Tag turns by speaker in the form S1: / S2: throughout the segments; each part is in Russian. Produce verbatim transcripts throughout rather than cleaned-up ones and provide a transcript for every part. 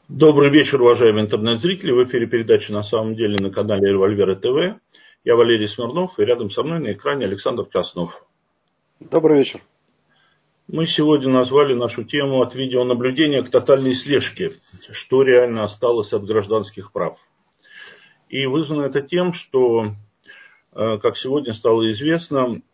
S1: Добрый вечер, уважаемые интернет-зрители. В эфире передача «На самом деле» на канале Револьвера ТВ. Я Валерий Смирнов, и рядом со мной на экране Александр Краснов.
S2: Добрый вечер.
S1: Мы сегодня назвали нашу тему «От видеонаблюдения к тотальной слежке. Что реально осталось от гражданских прав?». И вызвано это тем, что, как сегодня стало известно,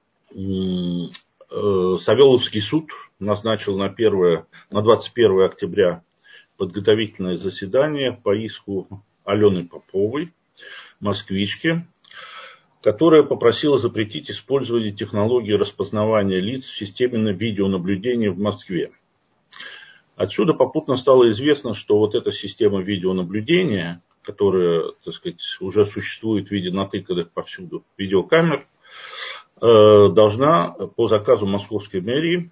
S1: Савеловский суд назначил на, первое, на двадцать первое октября подготовительное заседание по иску Алены Поповой, москвички, которая попросила запретить использование технологии распознавания лиц в системе видеонаблюдения в Москве. Отсюда попутно стало известно, что вот эта система видеонаблюдения, которая, так сказать, уже существует в виде натыканных повсюду видеокамер, должна по заказу московской мэрии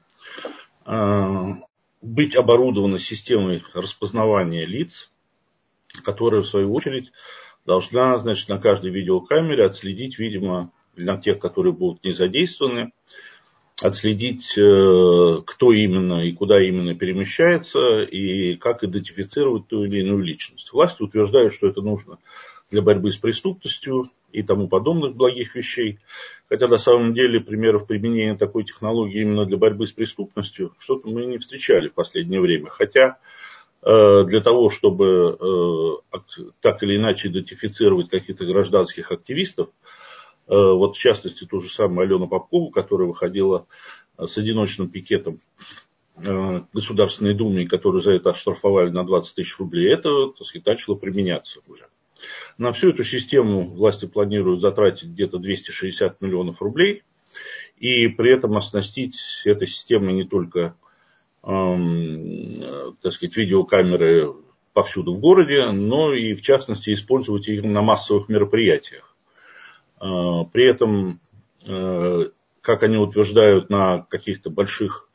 S1: быть оборудована системой распознавания лиц, которая, в свою очередь, должна, значит, на каждой видеокамере отследить, видимо, для тех, которые будут не задействованы, отследить, кто именно и куда именно перемещается, и как идентифицировать ту или иную личность. Власти утверждают, что это нужно для борьбы с преступностью и тому подобных благих вещей. Хотя на самом деле примеров применения такой технологии именно для борьбы с преступностью что-то мы не встречали в последнее время. Хотя э, для того, чтобы э, так или иначе идентифицировать каких-то гражданских активистов, э, вот в частности ту же самую Алену Попову, которая выходила с одиночным пикетом э, Государственной Думе, которую за это оштрафовали на двадцать тысяч рублей, это, так сказать, начало применяться уже. На всю эту систему власти планируют затратить где-то двести шестьдесят миллионов рублей. И при этом оснастить этой системой не только, эм, так сказать, видеокамеры повсюду в городе, но и, в частности, использовать их на массовых мероприятиях. Э, при этом, э, как они утверждают, на каких-то больших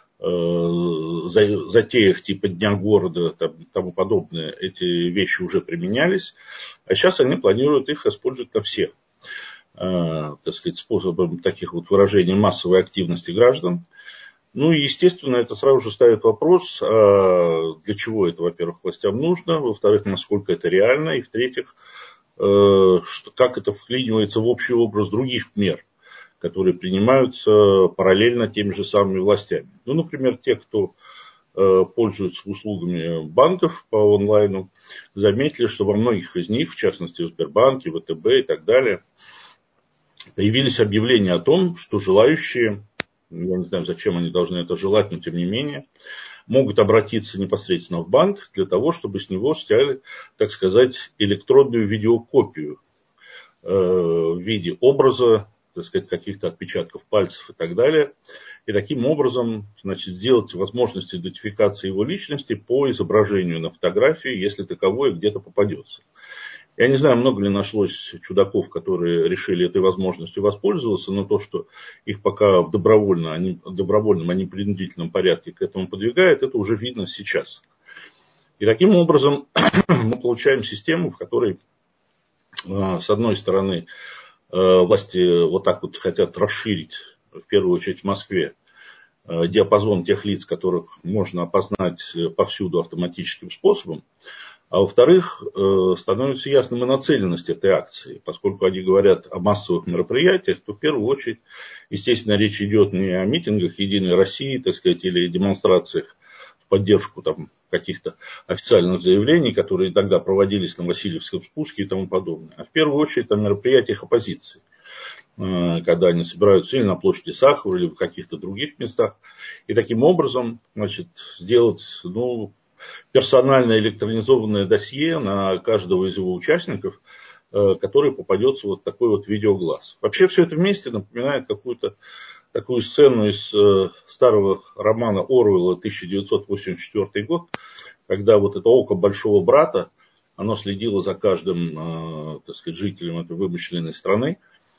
S1: затеях типа Дня города и тому подобное, эти вещи уже применялись, а сейчас они планируют их использовать на всех, так сказать, способом таких вот выражений массовой активности граждан. Ну и, естественно, это сразу же ставит вопрос, для чего это, во-первых, властям нужно, во-вторых, насколько это реально, и, в-третьих, как это вклинивается в общий образ других мер, которые принимаются параллельно теми же самыми властями. Ну, например, те, кто э, пользуется услугами банков по онлайну, заметили, что во многих из них, в частности в Сбербанке, ВТБ и так далее, появились объявления о том, что желающие, я не знаю, зачем они должны это желать, но тем не менее, могут обратиться непосредственно в банк для того, чтобы с него сняли, так сказать, электронную видеокопию э, в виде образа, так сказать, каких-то отпечатков пальцев и так далее. И таким образом, значит, сделать возможность идентификации его личности по изображению на фотографии, если таковое где-то попадется. Я не знаю, много ли нашлось чудаков, которые решили этой возможностью воспользоваться, но то, что их пока в добровольном, а не, добровольном, а не принудительном порядке к этому подвигает, это уже видно сейчас. И таким образом мы получаем систему, в которой, с одной стороны, власти вот так вот хотят расширить, в первую очередь в Москве, диапазон тех лиц, которых можно опознать повсюду автоматическим способом. А во-вторых, становится ясным и нацеленность этой акции. Поскольку они говорят о массовых мероприятиях, то в первую очередь, естественно, речь идет не о митингах Единой России, так сказать, или демонстрациях в поддержку там каких-то официальных заявлений, которые тогда проводились на Васильевском спуске и тому подобное. А в первую очередь о мероприятиях оппозиции, когда они собираются или на площади Сахарова, или в каких-то других местах. И таким образом, значит, сделать, ну, персональное электронизованное досье на каждого из его участников, который попадется вот такой вот видеоглаз. Вообще все это вместе напоминает какую-то такую сцену из старого романа Оруэлла тысяча девятьсот восемьдесят четвёртый год, когда вот это око большого брата, оно следило за каждым, так сказать, жителем этой вымышленной страны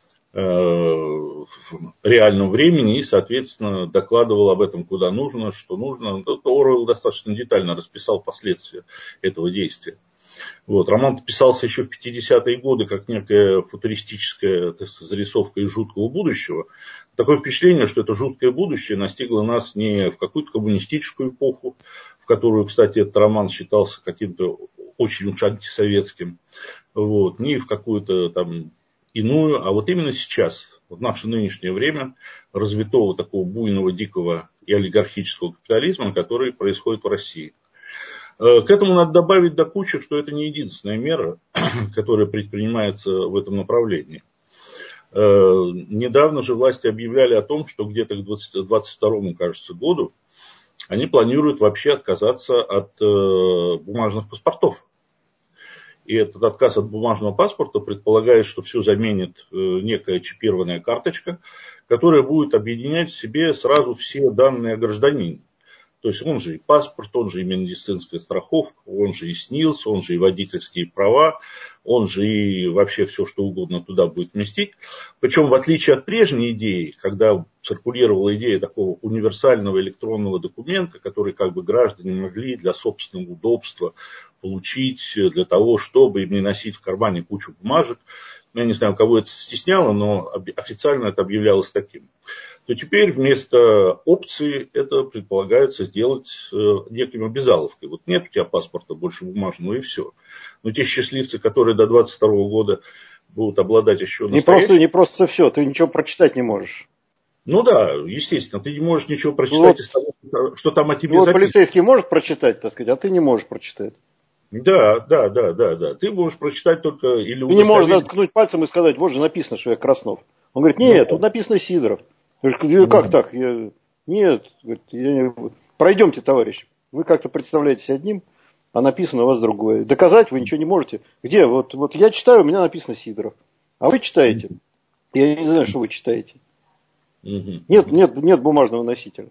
S1: в реальном времени и, соответственно, докладывал об этом куда нужно, что нужно. Оруэлл достаточно детально расписал последствия этого действия. Вот. Роман писался еще в пятидесятые годы как некая футуристическая, так сказать, зарисовка из жуткого будущего. Такое впечатление, что это жуткое будущее настигло нас не в какую-то коммунистическую эпоху, в которую, кстати, этот роман считался каким-то очень уж антисоветским, вот, ни в какую-то там иную, а вот именно сейчас, в наше нынешнее время, развитого такого буйного, дикого и олигархического капитализма, который происходит в России. К этому надо добавить до кучи, что это не единственная мера, которая предпринимается в этом направлении. Недавно же власти объявляли о том, что где-то к двадцать второму, кажется, году они планируют вообще отказаться от бумажных паспортов. И этот отказ от бумажного паспорта предполагает, что все заменит некая чипированная карточка, которая будет объединять в себе сразу все данные о гражданине. То есть он же и паспорт, он же и медицинская страховка, он же и СНИЛС, он же и водительские права, он же и вообще все, что угодно туда будет вместить. Причем в отличие от прежней идеи, когда циркулировала идея такого универсального электронного документа, который как бы граждане могли для собственного удобства получить, для того, чтобы им не носить в кармане кучу бумажек. Я не знаю, кого это стесняло, но официально это объявлялось таким. То теперь вместо опции это предполагается сделать неким обязаловкой. Вот нет у тебя паспорта больше бумажного и все. Но те счастливцы, которые до двадцать второго года будут обладать еще настоящим...
S2: Не просто, не просто все, ты ничего прочитать не можешь.
S1: Ну да, естественно, ты не можешь ничего прочитать
S2: вот,
S1: из того, что там о тебе
S2: вот
S1: записано.
S2: Полицейский может прочитать, так сказать, а ты не можешь прочитать.
S1: Да, да, да, да, да. Ты можешь прочитать только или
S2: удостоверение. Ты не можешь даже
S1: удостоверение.
S2: ткнуть пальцем и сказать, вот же написано, что я Краснов. Он говорит, нет,
S1: Ну,
S2: тут написано Сидоров. Я говорю, как
S1: Мгм.
S2: так? Я, нет, говорит, я не- пройдемте, товарищ. Вы как-то представляетесь одним, а написано у вас другое. Доказать вы ничего не можете. Где? Вот, вот я читаю, у меня написано Сидоров. А вы читаете? Я не знаю, что вы читаете.
S1: Мгм.
S2: Нет, нет, нет бумажного носителя.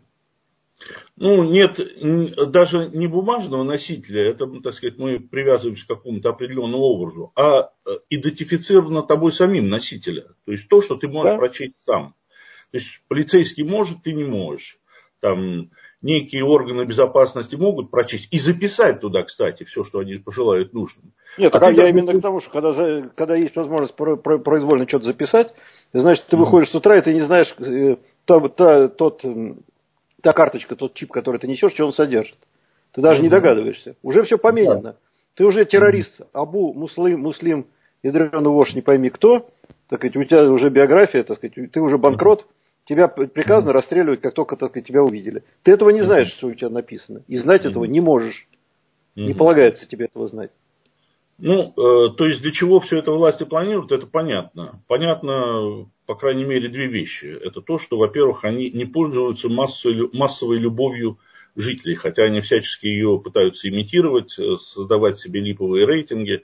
S1: Ну, нет н- даже не бумажного носителя, это, ну, так сказать, мы привязываемся к какому-то определенному образу, а э, идентифицировано тобой самим носителя. То есть то, что ты можешь
S2: Да?
S1: прочесть сам. То есть полицейский может, ты не можешь. Там некие органы безопасности могут прочесть и записать туда, кстати, все, что они пожелают нужным.
S2: Нет,
S1: А
S2: так а
S1: ты
S2: я
S1: даже...
S2: именно к тому, что когда, за- когда есть возможность про- про- произвольно что-то записать, значит, ты
S1: Мгм.
S2: выходишь с утра, и ты не знаешь, э, та, та- тот, м, та карточка, тот чип, который ты несешь, что он содержит. Ты даже не
S1: Мгм.
S2: догадываешься. Уже все
S1: Да.
S2: поменено. Ты уже
S1: Мгм.
S2: террорист. Абу, муслим, муслим, ядреный вошь, не пойми кто. Так сказать, у тебя уже биография, так сказать, ты уже банкрот. Тебя п- приказано расстреливать, как только, так сказать, тебя увидели. Ты этого не знаешь,
S1: Мгм.
S2: что у тебя написано. И знать этого
S1: Мгм.
S2: не можешь. Не
S1: Мгм.
S2: полагается тебе этого знать.
S1: Ну, э, то есть для чего все это власти планируют, это понятно. Понятно, по крайней мере, две вещи. Это то, что, во-первых, они не пользуются массой, массовой любовью жителей, хотя они всячески ее пытаются имитировать, э, создавать себе липовые рейтинги,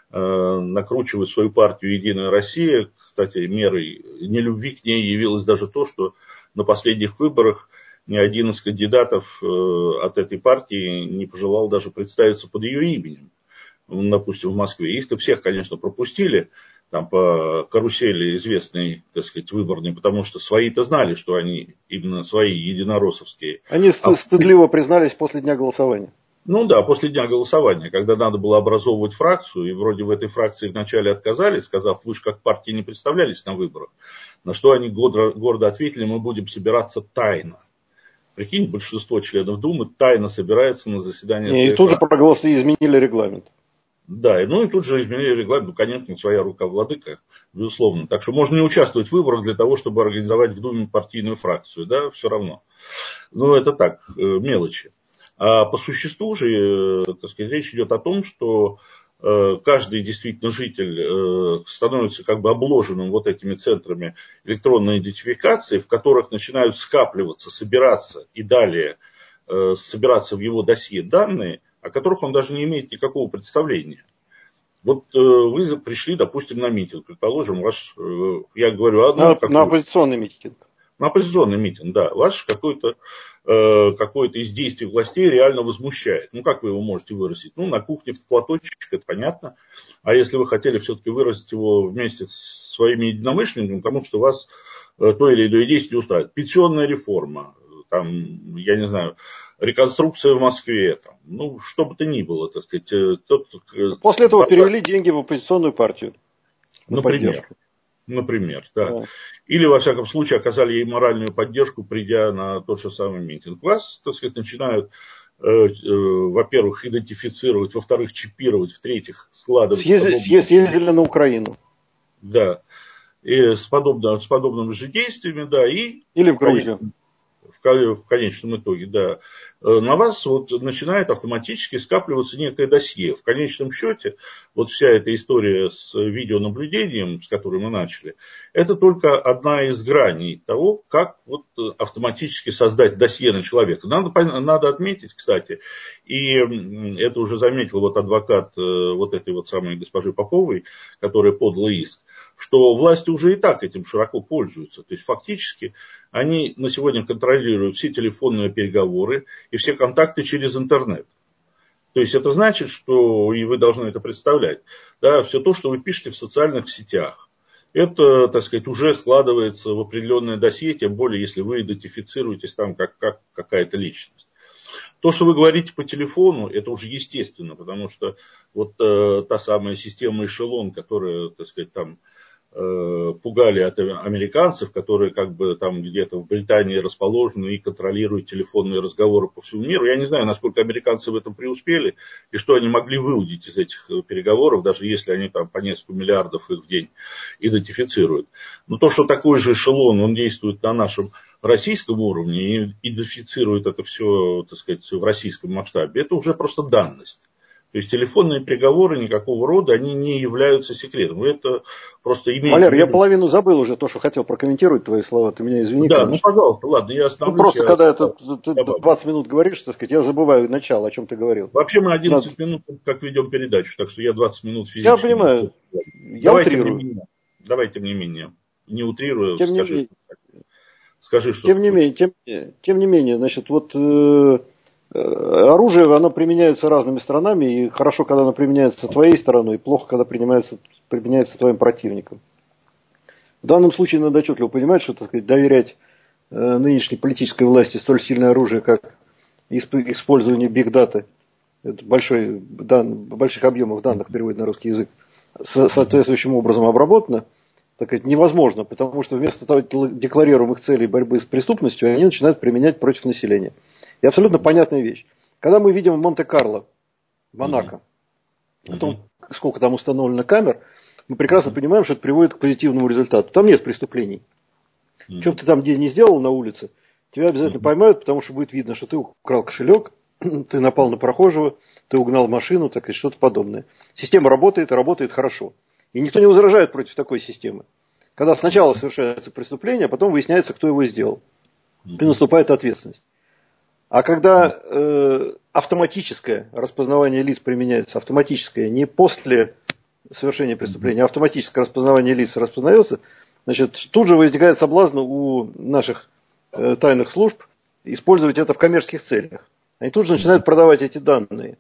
S1: э, накручивать свою партию «Единая Россия». Кстати, мерой нелюбви к ней явилось даже то, что на последних выборах ни один из кандидатов э, от этой партии не пожелал даже представиться под ее именем. Ну, допустим, в Москве. Их-то всех, конечно, пропустили там по карусели известной, так сказать, выборной, потому что свои-то знали, что они именно свои, единороссовские.
S2: Они
S1: А,
S2: стыдливо признались после дня голосования.
S1: ну да, после дня голосования, когда надо было образовывать фракцию, и вроде в этой фракции вначале отказались, сказав, вы же как партии не представлялись на выборах, на что они гордо, гордо ответили, мы будем собираться тайно. Прикинь, большинство членов Думы тайно собирается на заседание
S2: И
S1: своей
S2: тут же
S1: фракции.
S2: проголосовали, изменили регламент.
S1: Да, и, ну и тут же изменили регламент, ну, конечно, своя рука владыка, безусловно. Так что можно не участвовать в выборах для того, чтобы организовать в Думе партийную фракцию, да, все равно. Ну, это так, э, мелочи. А по существу же, э, так сказать, речь идет о том, что э, каждый действительно житель э, становится как бы обложенным вот этими центрами электронной идентификации, в которых начинают скапливаться, собираться и далее э, собираться в его досье данные, о которых он даже не имеет никакого представления. Вот э, вы пришли, допустим, на митинг, предположим, ваш, э, я говорю, а, ну,
S2: На, на
S1: какой,
S2: оппозиционный митинг.
S1: на оппозиционный митинг, да, ваш какой-то э, какое-то из действий властей реально возмущает. Ну, как вы его можете выразить? Ну, на кухне в платочек, это понятно. А если вы хотели все-таки выразить его вместе с своими единомышленниками, потому что вас э, то или иное действие устраивает. Пенсионная реформа, там, я не знаю, реконструкция в Москве, там, ну, что бы то ни было, так сказать. э, Тот, э,
S2: После этого
S1: бардак,
S2: перевели деньги в оппозиционную партию на
S1: например.
S2: поддержку.
S1: Например, да.
S2: Да.
S1: Или, во всяком случае, оказали ей моральную поддержку, придя на тот же самый митинг. Вас, так сказать, начинают во-первых, идентифицировать, во-вторых, чипировать, в-третьих, складывать.
S2: Съездили, съездили на Украину.
S1: Да. И с, подобно, с подобными же действиями, да, и...
S2: Или в Грузию.
S1: В конечном итоге, да, на вас вот начинает автоматически скапливаться некое досье. В конечном счете, вот вся эта история с видеонаблюдением, с которой мы начали, это только одна из граней того, как вот автоматически создать досье на человека. Надо, надо отметить, кстати, и это уже заметил вот адвокат вот этой вот самой госпожи Поповой, которая подала иск, что власти уже и так этим широко пользуются. То есть фактически они на сегодня контролируют все телефонные переговоры и все контакты через интернет. То есть это значит, что, и вы должны это представлять, да, все то, что вы пишете в социальных сетях, это, так сказать, уже складывается в определенное досье, тем более, если вы идентифицируетесь там как, как какая-то личность. То, что вы говорите по телефону, это уже естественно, потому что вот э, та самая система эшелон, которая, так сказать, там э, пугали от американцев, которые как бы там где-то в Британии расположены и контролируют телефонные разговоры по всему миру. Я не знаю, насколько американцы в этом преуспели и что они могли выудить из этих переговоров, даже если они там по несколько миллиардов их в день идентифицируют. Но то, что такой же эшелон, он действует на нашем российском уровне и идентифицирует это все, так сказать, в российском масштабе, это уже просто данность. То есть телефонные переговоры никакого рода, они не являются секретом. Это просто имеет...
S2: Валер, я половину забыл уже то, что хотел прокомментировать твои слова. Ты меня извини.
S1: Да,
S2: конечно.
S1: ну пожалуйста, ладно, я остановлюсь.
S2: Ну просто
S1: я...
S2: когда это, ты двадцать минут говоришь, так сказать, я забываю начало, о чем ты говорил.
S1: Вообще мы одиннадцать
S2: Надо...
S1: минут как ведем передачу, так что я двадцать минут физически...
S2: Я понимаю, я
S1: Давайте
S2: утрирую.
S1: мне менее. Давайте мне менее. Не утрирую,
S2: тем
S1: скажи,
S2: не менее,
S1: скажи, что
S2: тем не менее, тем, тем не менее, значит, вот э, оружие, оно применяется разными сторонами, и хорошо, когда оно применяется твоей стороной, и плохо, когда применяется, применяется твоим противником. В данном случае надо отчетливо понимать, что, так сказать, доверять э, нынешней политической власти столь сильное оружие, как использование биг-даты, большой, дан, больших объемов данных, переводит на русский язык, со, соответствующим образом обработано, так сказать, невозможно, потому что вместо декларируемых целей борьбы с преступностью они начинают применять против населения. И абсолютно понятная вещь. Когда мы видим в Монте-Карло, Монако, о том, сколько там установлено камер, мы прекрасно понимаем, что это приводит к позитивному результату. Там нет преступлений. Mm-hmm. Что бы ты там где не сделал на улице, тебя обязательно mm-hmm. поймают, потому что будет видно, что ты украл кошелек, ты напал на прохожего, ты угнал машину, так и что-то подобное. Система работает, и работает хорошо. И никто не возражает против такой системы. Когда сначала совершается преступление, а потом выясняется, кто его сделал. И наступает ответственность. А когда э, автоматическое распознавание лиц применяется, автоматическое, не после совершения преступления, а автоматическое распознавание лиц распознается, значит, тут же возникает соблазн у наших э, тайных служб использовать это в коммерческих целях. Они тут же начинают продавать эти данные.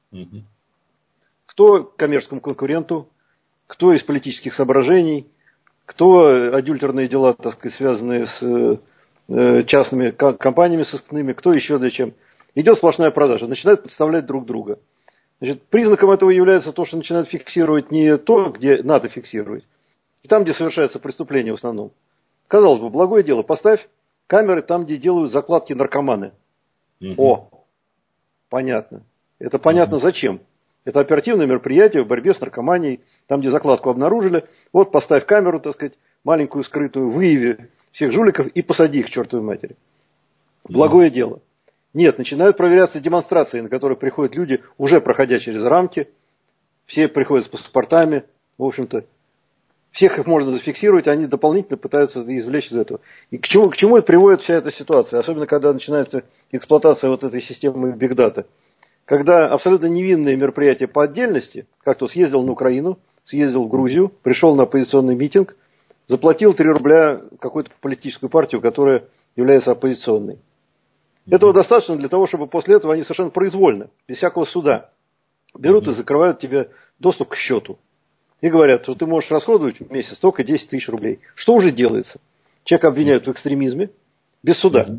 S2: Кто коммерческому конкуренту, кто из политических соображений, кто адюльтерные дела, так сказать, связанные с э, частными компаниями сыскными, кто еще для чем. Идет сплошная продажа, начинают подставлять друг друга. Значит, признаком этого является то, что начинают фиксировать не то, где надо фиксировать, и там, где совершается преступление в основном. Казалось бы, благое дело, поставь камеры там, где делают закладки наркоманы. Угу. О, понятно. Это понятно зачем. Это оперативное мероприятие в борьбе с наркоманией, там, где закладку обнаружили. Вот поставь камеру, так сказать, маленькую скрытую, выяви всех жуликов и посади их к чертовой матери. Благое mm. дело. Нет, начинают проверяться демонстрации, на которые приходят люди, уже проходя через рамки. Все приходят с паспортами, в общем-то. Всех их можно зафиксировать, они дополнительно пытаются извлечь из этого. И к чему, к чему это приводит вся эта ситуация? Особенно, когда начинается эксплуатация вот этой системы биг-даты. Когда абсолютно невинные мероприятия по отдельности, как то съездил на Украину, съездил в Грузию, пришел на оппозиционный митинг, заплатил три рубля какую-то политическую партию, которая является оппозиционной. Этого достаточно для того, чтобы после этого они совершенно произвольно, без всякого суда, берут и закрывают тебе доступ к счету. И говорят, что ты можешь расходовать в месяц только десять тысяч рублей. Что уже делается? Человека обвиняют в экстремизме без суда.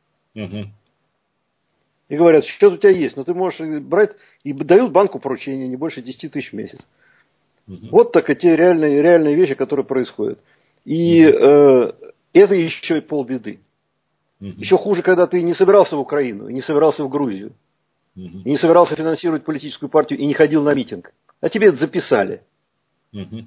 S2: И говорят, счет у тебя есть, но ты можешь брать, и дают банку поручение, не больше десять тысяч в месяц. Uh-huh. Вот так эти реальные, реальные вещи, которые происходят. И uh-huh. э, это еще и полбеды. Uh-huh. Еще хуже, когда ты не собирался в Украину, не собирался в Грузию. и не собирался финансировать политическую партию, и не ходил на митинг. А тебе это записали. Угу.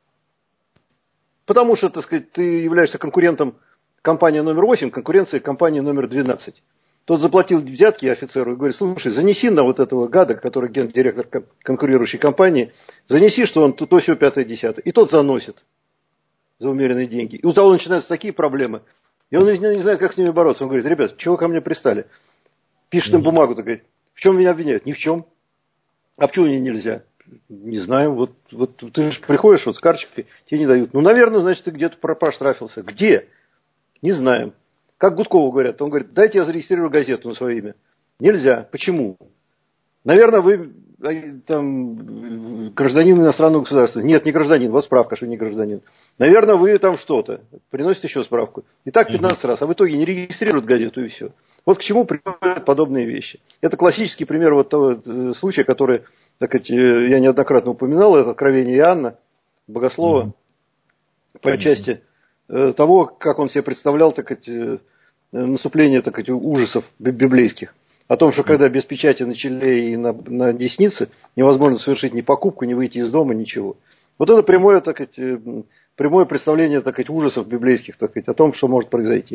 S2: Потому что, так сказать, ты являешься конкурентом компании номер восемь, конкуренции компании номер двенадцать. Тот заплатил взятки офицеру и говорит: слушай, занеси на вот этого гада, который гендиректор конкурирующей компании, занеси, что он то, сё, пятое, десятое. И тот заносит за умеренные деньги. И у того начинаются такие проблемы. И он не знает, как с ними бороться. Он говорит: ребят, чего ко мне пристали? Пишет им бумагу, так говорит: в чем меня обвиняют? Ни в чем. А почему мне нельзя? Не знаю, вот, вот ты же приходишь вот с карточкой, тебе не дают. Ну, наверное, значит, ты где-то проштрафился. Где? Не знаем. Как Гудкову говорят, он говорит: дайте я зарегистрирую газету на свое имя. Нельзя. Почему? Наверное, вы там гражданин иностранного государства. Нет, не гражданин, вот справка, что не гражданин. Наверное, вы там что-то. Приносите еще справку. И так пятнадцать раз, а в итоге не регистрируют газету и все. Вот к чему приводят подобные вещи. Это классический пример вот того случая, который, так сказать, я неоднократно упоминал, это откровение Иоанна, богослова, mm-hmm. по части э, того, как он себе представлял, так сказать, наступление, так сказать, ужасов библейских. О том, что когда без печати на челе и на, на деснице невозможно совершить ни покупку, ни выйти из дома, ничего. Вот это прямое, так сказать, прямое представление, так сказать, ужасов библейских, так сказать, о том, что может произойти.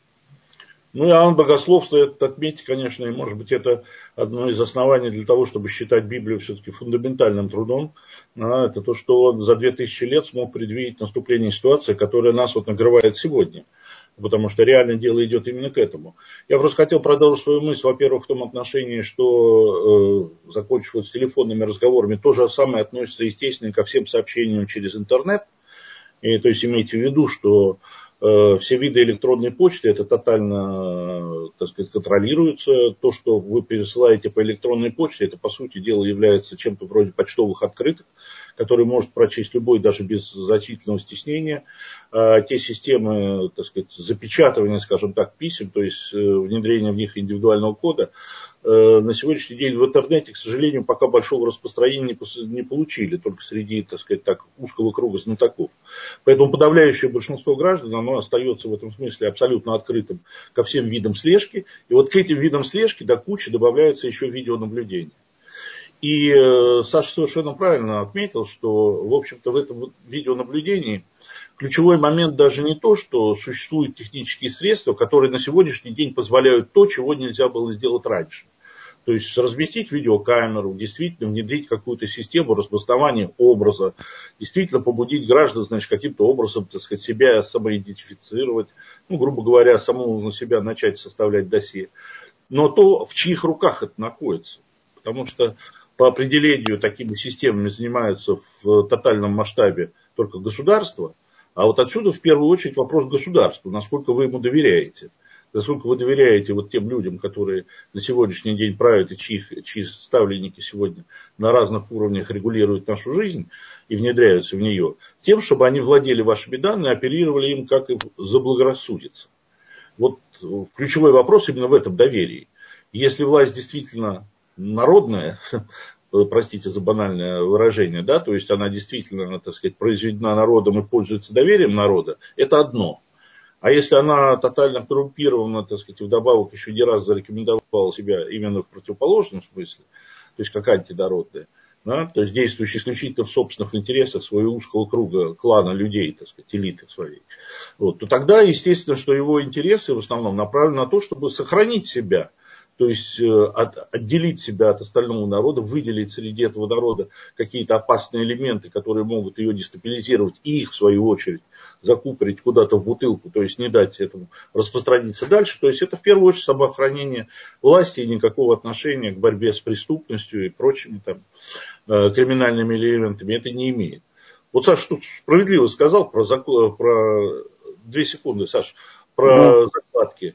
S1: Ну, Иоанн Богослов, стоит отметить, конечно, и, может быть, это одно из оснований для того, чтобы считать Библию все-таки фундаментальным трудом. А, это то, что он за две тысячи лет смог предвидеть наступление ситуации, которая нас вот нагревает сегодня. Потому что реально дело идет именно к этому. Я просто хотел продолжить свою мысль, во-первых, в том отношении, что, э, закончив вот с телефонными разговорами, то же самое относится, естественно, ко всем сообщениям через интернет. И, то есть имейте в виду, что э, все виды электронной почты, это тотально, так сказать, контролируется. То, что вы пересылаете по электронной почте, это, по сути дела, является чем-то вроде почтовых открыток, который может прочесть любой, даже без значительного стеснения. А те системы, так сказать, запечатывания, скажем так, писем, то есть внедрения в них индивидуального кода, на сегодняшний день в интернете, к сожалению, пока большого распространения не получили, только среди, так сказать, так, узкого круга знатоков. Поэтому подавляющее большинство граждан, оно остается в этом смысле абсолютно открытым ко всем видам слежки. И вот к этим видам слежки до кучи добавляется еще видеонаблюдение. И э, Саша совершенно правильно отметил, что, в общем-то, в этом видеонаблюдении ключевой момент даже не то, что существуют технические средства, которые на сегодняшний день позволяют то, чего нельзя было сделать раньше. То есть разместить видеокамеру, действительно внедрить какую-то систему распознавания образа, действительно побудить граждан, значит, каким-то образом, так сказать, себя самоидентифицировать, ну, грубо говоря, самому на себя начать составлять досье. Но то, в чьих руках это находится. Потому что по определению такими системами занимаются в тотальном масштабе только государство. А вот отсюда в первую очередь вопрос государству, насколько вы ему доверяете. Насколько вы доверяете вот тем людям, которые на сегодняшний день правят и чьи, чьи ставленники сегодня на разных уровнях регулируют нашу жизнь и внедряются в нее, тем, чтобы они владели вашими данными, оперировали им, как им заблагорассудится. Вот ключевой вопрос именно в этом доверии. Если власть действительно народная, простите за банальное выражение, да, то есть она действительно, так сказать, произведена народом и пользуется доверием народа, это одно. А если она тотально коррумпирована, так сказать, вдобавок еще не раз зарекомендовала себя именно в противоположном смысле, то есть как антинародная, да, то есть действующая исключительно в собственных интересах своего узкого круга, клана людей, так сказать, элиты своей, вот, то тогда, естественно, что его интересы в основном направлены на то, чтобы сохранить себя. То есть от, отделить себя от остального народа, выделить среди этого народа какие-то опасные элементы, которые могут ее дестабилизировать, и их, в свою очередь, закупорить куда-то в бутылку, то есть не дать этому распространиться дальше. То есть это в первую очередь самоохранение власти и никакого отношения к борьбе с преступностью и прочими там, криминальными элементами это не имеет. Вот Саша тут справедливо сказал про, закон, про две секунды, Саша, про mm. закладки.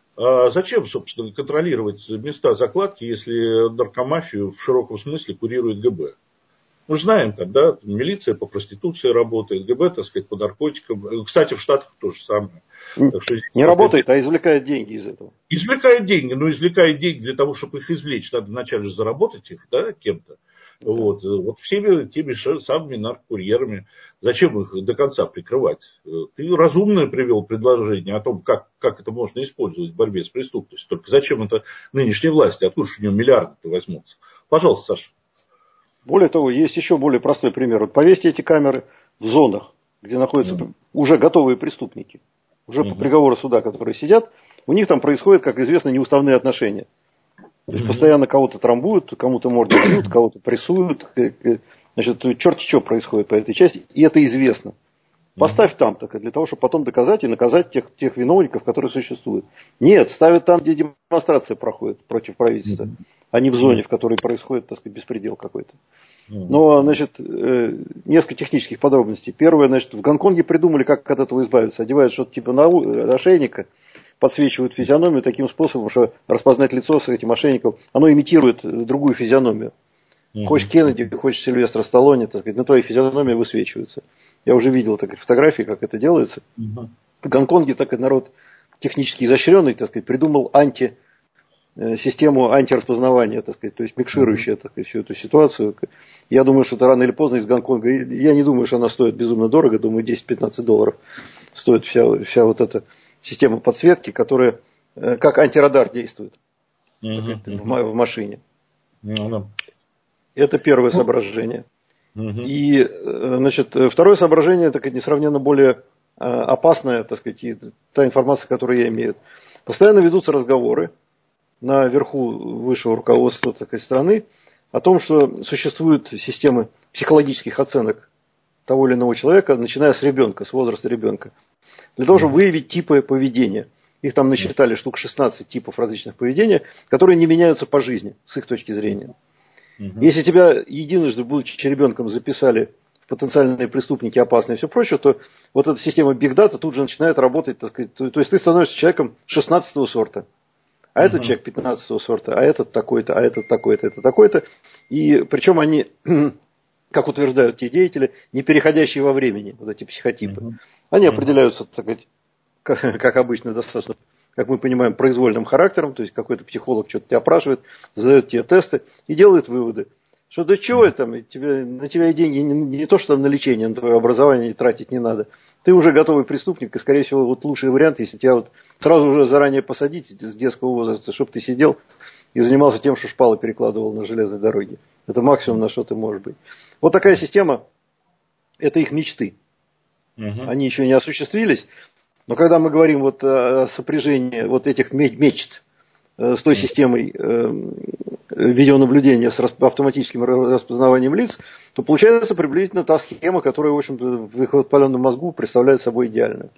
S1: А зачем, собственно, контролировать места закладки, если наркомафию в широком смысле курирует ГБ? Мы знаем, там, да, милиция по проституции работает, ГБ, так сказать, по наркотикам. Кстати, в Штатах то же самое.
S2: Так что, не работает, а извлекает деньги из этого.
S1: Извлекает деньги, но извлекает деньги для того, чтобы их извлечь. Надо вначале заработать их, да, кем-то. Вот, вот всеми теми же самыми наркокурьерами. Зачем их до конца прикрывать? Ты разумное привел предложение о том, как, как это можно использовать в борьбе с преступностью. Только зачем это нынешней власти? Откуда же у нее миллиарды-то возьмутся? Пожалуйста, Саша.
S2: Более того, есть еще более простой пример. Вот повесьте эти камеры в зонах, где находятся mm. уже готовые преступники. Уже mm-hmm. по приговору суда, которые сидят, у них там происходят, как известно, неуставные отношения. То есть, mm-hmm. постоянно кого-то трамбуют, кому-то морду бьют, кого-то прессуют. Значит, черти что происходит по этой части, и это известно. Поставь mm-hmm. там, так, для того, чтобы потом доказать и наказать тех, тех виновников, которые существуют. Нет, ставят там, где демонстрация проходит против правительства, mm-hmm. а не в зоне, в которой происходит, так сказать, беспредел какой-то. Mm-hmm. Но, значит, несколько технических подробностей. Первое, значит, в Гонконге придумали, как от этого избавиться. Одевают что-то типа ошейника, подсвечивают физиономию таким способом, что распознать лицо с этим ошейником, оно имитирует другую физиономию. Mm-hmm. Хочешь Кеннеди, хочешь Сильвестра Сталлоне, так сказать, на твоей физиономии высвечивается. Я уже видел такие фотографии, как это делается. Mm-hmm. В Гонконге так и народ технически изощренный, так сказать, придумал анти, э, систему антираспознавания, так сказать, то есть микширующая, так сказать, всю эту ситуацию. Я думаю, что это рано или поздно из Гонконга. Я не думаю, что она стоит безумно дорого, думаю, десять-пятнадцать долларов стоит вся, вся вот эта система подсветки, которая э, как антирадар действует mm-hmm. в, в машине. Mm-hmm. Это первое mm-hmm. соображение. Mm-hmm. И, значит, второе соображение, так сказать, несравненно более э, опасное, так сказать, и та информация, которую я имею. Постоянно ведутся разговоры наверху высшего руководства такой страны о том, что существуют системы психологических оценок того или иного человека, начиная с ребенка, с возраста ребенка, для того, чтобы выявить типы поведения. Их там насчитали штук шестнадцать типов различных поведения, которые не меняются по жизни, с их точки зрения. Угу. Если тебя единожды, будучи ребенком, записали в потенциальные преступники, опасные и все прочее, то вот эта система Big Data тут же начинает работать, так сказать, то, то есть ты становишься человеком шестнадцатого сорта, а угу. этот человек пятнадцатого сорта, а этот такой-то, а этот такой-то, это такой-то. И причем они, как утверждают те деятели, не переходящие во времени, вот эти психотипы. Угу. Они определяются, так сказать, как, как обычно, достаточно, как мы понимаем, произвольным характером, то есть какой-то психолог что-то тебя опрашивает, задает тебе тесты и делает выводы. Что да чего там, тебе, на тебя и деньги не, не то, что на лечение, на твое образование тратить не надо. Ты уже готовый преступник, и, скорее всего, вот лучший вариант, если тебя вот сразу уже заранее посадить с детского возраста, чтобы ты сидел и занимался тем, что шпалы перекладывал на железной дороге. Это максимум, на что ты можешь быть. Вот такая система, это их мечты. Угу. Они еще не осуществились, но когда мы говорим вот о сопряжении вот этих мечт с той системой видеонаблюдения с автоматическим распознаванием лиц, то получается приблизительно та схема, которая, в общем-то, в их воспаленном мозгу представляет собой идеальную.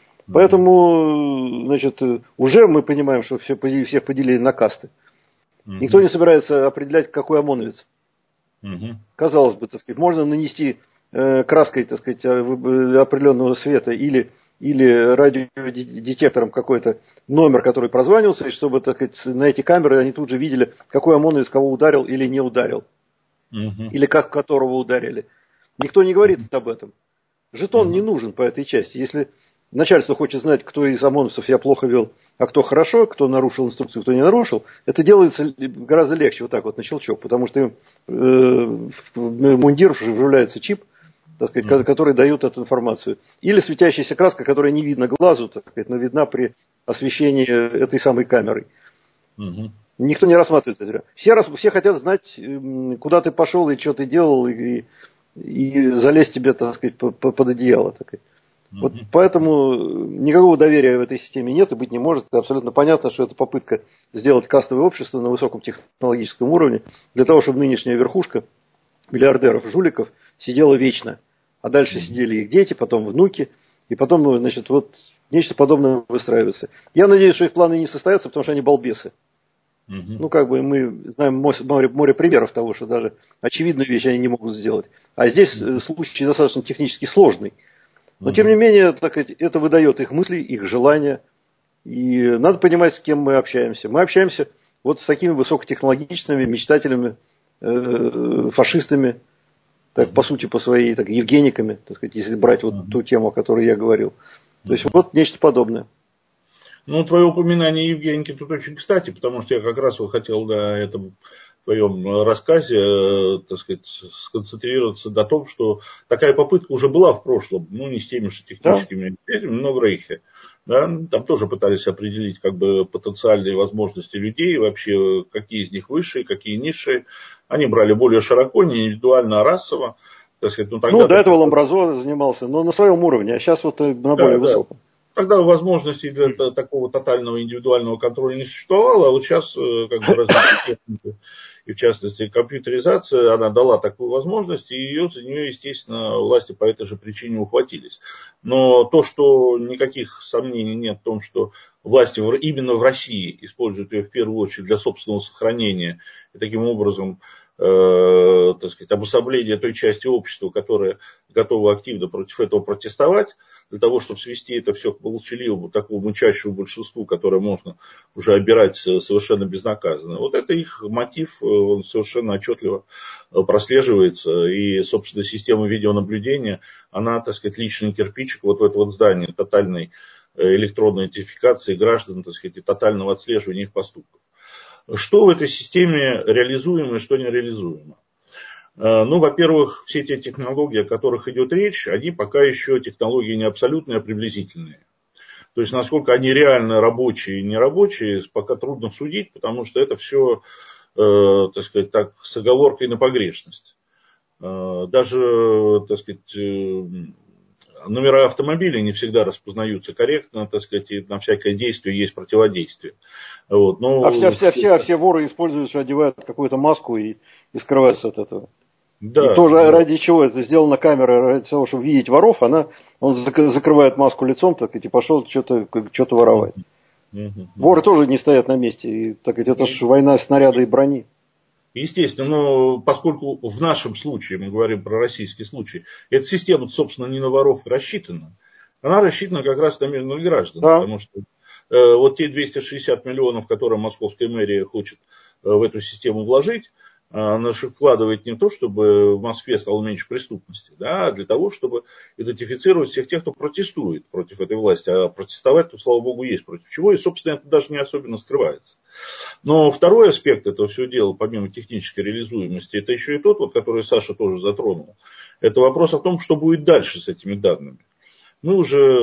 S2: Поэтому, значит, уже мы понимаем, что все, всех поделили на касты. Никто не собирается определять, какой ОМОНовец. Казалось бы, так сказать, можно нанести краской, так сказать, определенного света или, или радиодетектором какой-то номер, который прозванивался, и чтобы, так сказать, на эти камеры они тут же видели, какой ОМОНовец кого ударил или не ударил. Uh-huh. Или как которого ударили. Никто не говорит uh-huh. об этом. Жетон uh-huh. не нужен по этой части. Если начальство хочет знать, кто из ОМОНовцев себя плохо вел, а кто хорошо, кто нарушил инструкцию, кто не нарушил, это делается гораздо легче вот так вот на щелчок, потому что им э, в мундир вживляется чип, так сказать, mm-hmm. который дает эту информацию. Или светящаяся краска, которая не видна глазу, так сказать, но видна при освещении этой самой камерой. Mm-hmm. Никто не рассматривает это. Все, все хотят знать, куда ты пошел и что ты делал, и, и залезть тебе, так сказать, под одеяло. Так сказать. Mm-hmm. Вот поэтому никакого доверия в этой системе нет и быть не может. Это абсолютно понятно, что это попытка сделать кастовое общество на высоком технологическом уровне, для того, чтобы нынешняя верхушка миллиардеров, жуликов сидела вечно. А дальше сидели их дети, потом внуки, и потом, значит, вот нечто подобное выстраивается. Я надеюсь, что их планы не состоятся, потому что они балбесы. Uh-huh. Ну, как бы мы знаем море, море примеров того, что даже очевидную вещь они не могут сделать. А здесь uh-huh. случай достаточно технически сложный. Но, uh-huh. тем не менее, так сказать, это выдает их мысли, их желания. И надо понимать, с кем мы общаемся. Мы общаемся вот с такими высокотехнологичными мечтателями, э, фашистами, так, по сути, по своей, так, евгениками, так сказать, если брать вот uh-huh. ту тему, о которой я говорил. То есть, uh-huh. вот нечто подобное.
S1: Ну, твое упоминание Евгеники тут очень кстати, потому что я как раз вот хотел на этом твоем рассказе, так сказать, сконцентрироваться на том, что такая попытка уже была в прошлом, ну, не с теми же техническими мероприятиями, но в Рейхе. Да, там тоже пытались определить как бы потенциальные возможности людей, вообще какие из них высшие, какие низшие. Они брали более широко, не индивидуально, а расово. Так сказать, ну, тогда
S2: ну, до этого
S1: таких...
S2: Ламбразо занимался, но на своем уровне, а сейчас вот на
S1: да,
S2: более
S1: да.
S2: высоком.
S1: Тогда возможностей для такого тотального индивидуального контроля не существовало, а вот сейчас как бы развитие техники и в частности компьютеризация, она дала такую возможность, и ее, за нее, естественно, власти по этой же причине ухватились. Но то, что никаких сомнений нет в том, что власти именно в России используют ее в первую очередь для собственного сохранения и таким образом э, так сказать, обособления той части общества, которая готова активно против этого протестовать, для того, чтобы свести это все к молчаливому, такому мычащему большинству, которое можно уже обирать совершенно безнаказанно. Вот это их мотив, он совершенно отчетливо прослеживается. И, собственно, система видеонаблюдения, она, так сказать, личный кирпичик вот в это вот здание тотальной электронной идентификации граждан, так сказать, и тотального отслеживания их поступков. Что в этой системе реализуемо и что нереализуемо? Ну, во-первых, все те технологии, о которых идет речь, они пока еще технологии не абсолютные, а приблизительные. То есть, насколько они реально рабочие и нерабочие, пока трудно судить, потому что это все, э, так сказать, так, с оговоркой на погрешность. Э, даже, так сказать, э, номера автомобилей не всегда распознаются корректно, так сказать, и на всякое действие есть противодействие. Вот, но...
S2: А все, все, все, а все воры используют, что одевают какую-то маску и, и скрываются от этого. Да, и тоже да. Ради чего это сделана камера, ради того, чтобы видеть воров, она, он закрывает маску лицом, так и пошел что-то, что-то воровать. Mm-hmm. Воры тоже не стоят на месте, и, так сказать, это же война снаряда и брони.
S1: Естественно, но поскольку в нашем случае, мы говорим про российский случай, эта система, собственно, не на воров рассчитана, она рассчитана как раз на мирных граждан, да. Потому что э, вот те двести шестьдесят миллионов, которые московская мэрия хочет э, в эту систему вложить, она же вкладывает не то, чтобы в Москве стало меньше преступности, да, а для того, чтобы идентифицировать всех тех, кто протестует против этой власти. А протестовать, то, слава богу, есть против чего, и, собственно, это даже не особенно скрывается. Но второй аспект этого всего дела, помимо технической реализуемости, это еще и тот, вот, который Саша тоже затронул. Это вопрос о том, что будет дальше с этими данными. Мы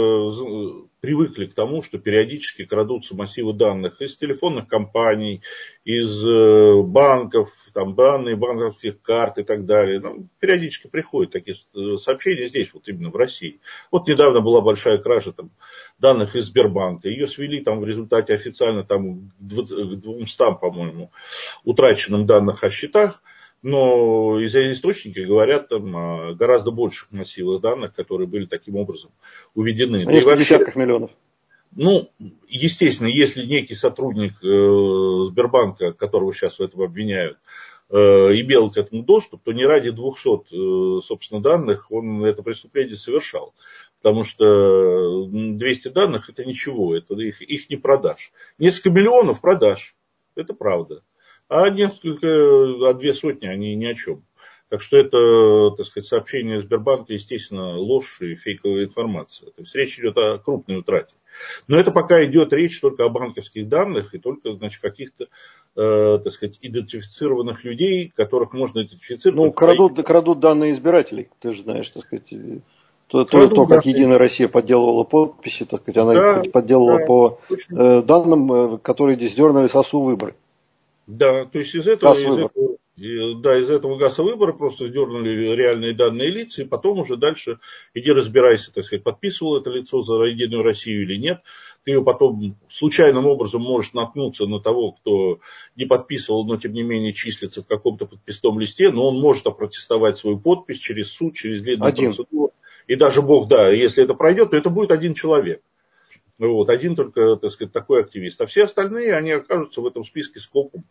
S1: уже привыкли к тому, что периодически крадутся массивы данных из телефонных компаний, из банков, там, данные банковских карт и так далее. Нам периодически приходят такие сообщения здесь, вот именно в России. Вот недавно была большая кража там, данных из Сбербанка. Ее свели там, в результате официально там, к двумстам, по-моему, утраченным данных о счетах. Но источники говорят там о гораздо больших массивах данных, которые были таким образом уведены.
S2: О нескольких десятках миллионов.
S1: Ну, естественно, если некий сотрудник э, Сбербанка, которого сейчас в этом обвиняют, э, имел к этому доступ, то не ради двухсот, э, собственно, данных он это преступление совершал. Потому что двести данных это ничего, это их, их не продашь. Несколько миллионов продашь, это правда. А несколько, а две сотни, они ни о чем. Так что это, так сказать, сообщение Сбербанка, естественно, ложь и фейковая информация. То есть речь идет о крупной утрате. Но это пока идет речь только о банковских данных и только, значит, каких-то, э, так сказать, идентифицированных людей, которых можно идентифицировать.
S2: Ну, крадут, по... крадут данные избирателей, ты же знаешь, так сказать. То, то, то, как Единая Россия подделывала подписи, так сказать, она да, их подделала да, по э, данным, которые сдернули с ОСУ выборы.
S1: Да, то есть из этого, из этого, да, из этого ГАСа выбора просто сдернули реальные данные лиц, и потом уже дальше иди разбирайся, так сказать, подписывал это лицо за Единую Россию или нет. Ты ее потом случайным образом можешь наткнуться на того, кто не подписывал, но тем не менее числится в каком-то подписном листе, но он может опротестовать свою подпись через суд, через длинную один. процедуру. И даже Бог, да, если это пройдет, то это будет один человек. Вот, один только, так сказать, такой активист. А все остальные, они окажутся в этом списке скопом.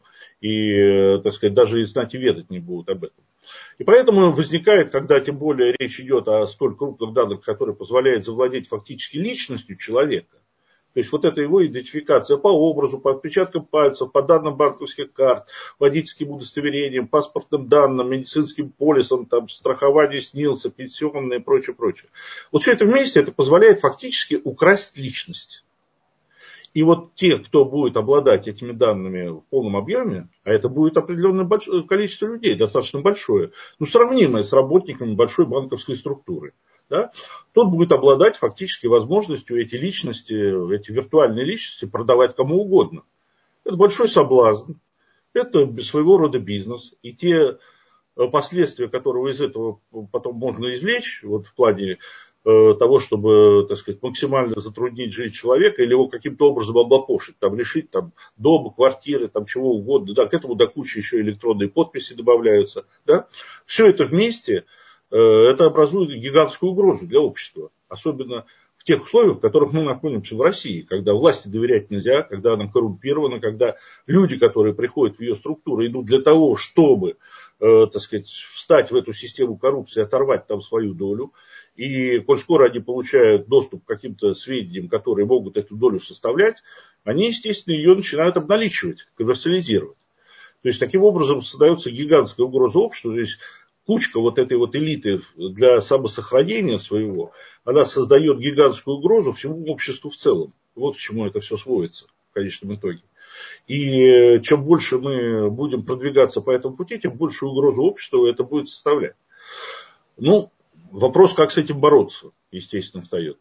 S1: И, так сказать, даже и знать и ведать не будут об этом. И поэтому возникает, когда тем более речь идет о столь крупных данных, которые позволяют завладеть фактически личностью человека. То есть вот эта его идентификация по образу, по отпечаткам пальцев, по данным банковских карт, водительским удостоверениям, паспортным данным, медицинским полисам, там, страхование снился, пенсионное и прочее, прочее. Вот все это вместе это позволяет фактически украсть личность. И вот те, кто будет обладать этими данными в полном объеме, а это будет определенное большое количество людей, достаточно большое, ну, сравнимое с работниками большой банковской структуры, да, тот будет обладать фактически возможностью эти личности, эти виртуальные личности продавать кому угодно. Это большой соблазн, это своего рода бизнес, и те последствия, которые из этого потом можно извлечь, вот в плане того, чтобы, так сказать, максимально затруднить жизнь человека или его каким-то образом облапошить, там, лишить там, дома, квартиры, там, чего угодно, да, к этому до кучи еще электронные подписи добавляются, да. Все это вместе, это образует гигантскую угрозу для общества, особенно в тех условиях, в которых мы находимся в России, когда власти доверять нельзя, когда она коррумпирована, когда люди, которые приходят в ее структуру, идут для того, чтобы, э, так сказать, встать в эту систему коррупции, оторвать там свою долю. И коль скоро они получают доступ к каким-то сведениям, которые могут эту долю составлять, они, естественно, ее начинают обналичивать, коммерциализировать. То есть, таким образом создается гигантская угроза обществу. То есть, кучка вот этой вот элиты для самосохранения своего, она создает гигантскую угрозу всему обществу в целом. Вот к чему это все сводится в конечном итоге. И чем больше мы будем продвигаться по этому пути, тем большую угрозу обществу это будет составлять. Ну, вопрос, как с этим бороться, естественно, встает.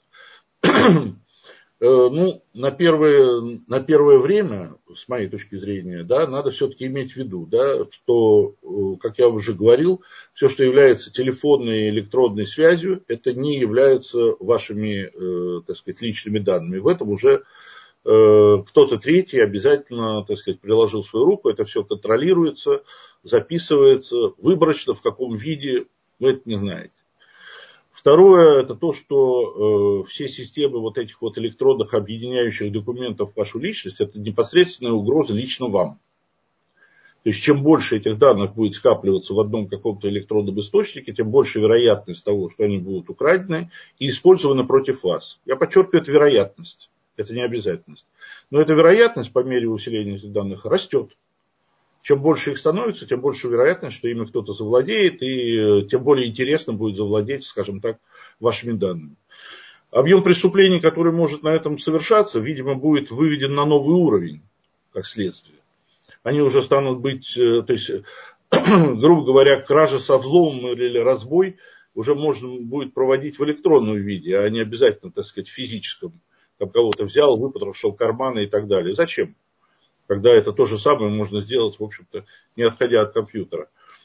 S1: Ну, на первое, на первое время, с моей точки зрения, да, надо все-таки иметь в виду, да, что, как я уже говорил, все, что является телефонной и электронной связью, это не является вашими, э, так сказать, личными данными. В этом уже э, кто-то третий обязательно, так сказать, приложил свою руку, это все контролируется, записывается, выборочно, в каком виде, вы это не знаете. Второе, это то, что э, все системы вот этих вот электронных объединяющих документов в вашу личность, это непосредственная угроза лично вам. То есть, чем больше этих данных будет скапливаться в одном каком-то электронном источнике, тем больше вероятность того, что они будут украдены и использованы против вас. Я подчеркиваю, это вероятность, это не обязательность. Но эта вероятность по мере усиления этих данных растет. Чем больше их становится, тем больше вероятность, что ими кто-то завладеет, и тем более интересно будет завладеть, скажем так, вашими данными. Объем преступлений, который может на этом совершаться, видимо, будет выведен на новый уровень, как следствие. Они уже станут быть, то есть, грубо говоря, кража со взломом или разбой уже можно будет проводить в электронном виде, а не обязательно, так сказать, в физическом. Там кого-то взял, выпотрошил карманы и так далее. Зачем? Когда это то же самое можно сделать, в общем-то, не отходя от компьютера.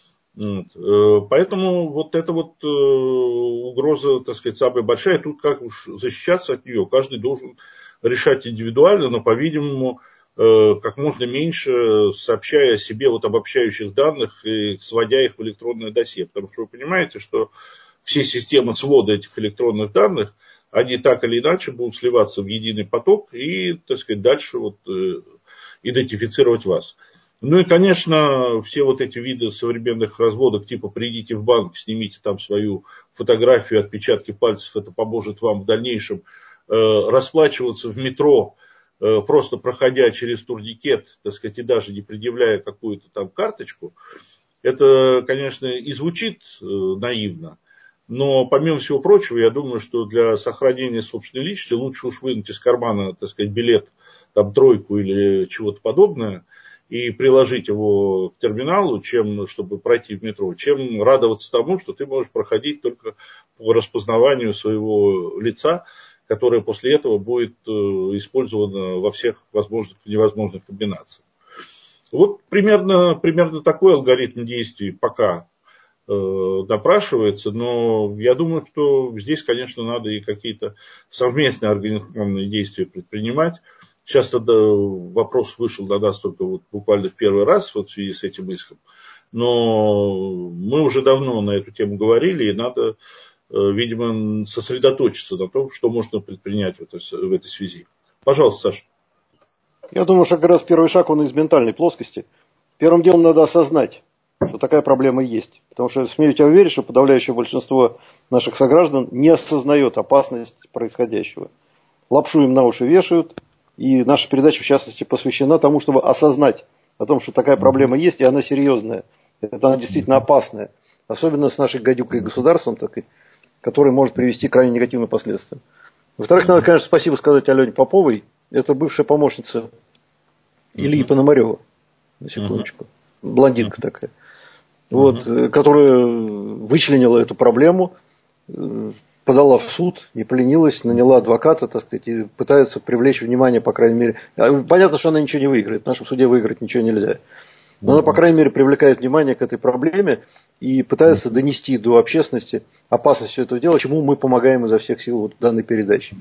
S1: Вот. Поэтому вот эта вот угроза, так сказать, самая большая. Тут как уж защищаться от нее, каждый должен решать индивидуально, но, по-видимому, как можно меньше сообщая о себе вот обобщающих данных и сводя их в электронное досье. Потому что вы понимаете, что все системы свода этих электронных данных, они так или иначе будут сливаться в единый поток и, так сказать, дальше вот идентифицировать вас. Ну и, конечно, все вот эти виды современных разводок, типа придите в банк, снимите там свою фотографию, отпечатки пальцев, это поможет вам в дальнейшем э, расплачиваться в метро, э, просто проходя через турникет, так сказать, и даже не предъявляя какую-то там карточку. Это, конечно, и звучит э, наивно, но помимо всего прочего, я думаю, что для сохранения собственной личности лучше уж вынуть из кармана, так сказать, билет, там тройку или чего-то подобное, и приложить его к терминалу, чем, чтобы пройти в метро, чем радоваться тому, что ты можешь проходить только по распознаванию своего лица, которое после этого будет использовано во всех возможных и невозможных комбинациях. Вот примерно, примерно такой алгоритм действий пока э, напрашивается, но я думаю, что здесь, конечно, надо и какие-то совместные организационные действия предпринимать. Сейчас тогда вопрос вышел до нас только вот буквально в первый раз вот в связи с этим иском. Но мы уже давно на эту тему говорили, и надо, видимо, сосредоточиться на том, что можно предпринять в этой, в этой связи. Пожалуйста, Саша.
S2: Я думаю, что как раз первый шаг, он из ментальной плоскости. Первым делом надо осознать, что такая проблема есть. Потому что, смею тебя уверить, что подавляющее большинство наших сограждан не осознает опасность происходящего. Лапшу им на уши вешают. И наша передача, в частности, посвящена тому, чтобы осознать о том, что такая проблема есть, и она серьезная. Это она действительно опасная. Особенно с нашей гадюкой государством, который может привести к крайне негативным последствиям. Во-вторых, надо, конечно, спасибо сказать Алене Поповой это бывшая помощница Ильи
S1: Uh-huh.
S2: Пономарева, на секундочку, uh-huh. блондинка uh-huh. такая, вот, uh-huh. которая вычленила эту проблему, подала в суд, не поленилась, наняла адвоката, так сказать, и пытается привлечь внимание, по крайней мере. Понятно, что она ничего не выиграет, в нашем суде выиграть ничего нельзя. Но uh-huh. она, по крайней мере, привлекает внимание к этой проблеме и пытается uh-huh. донести до общественности опасность всего этого дела, чему мы помогаем изо всех сил вот в данной передаче.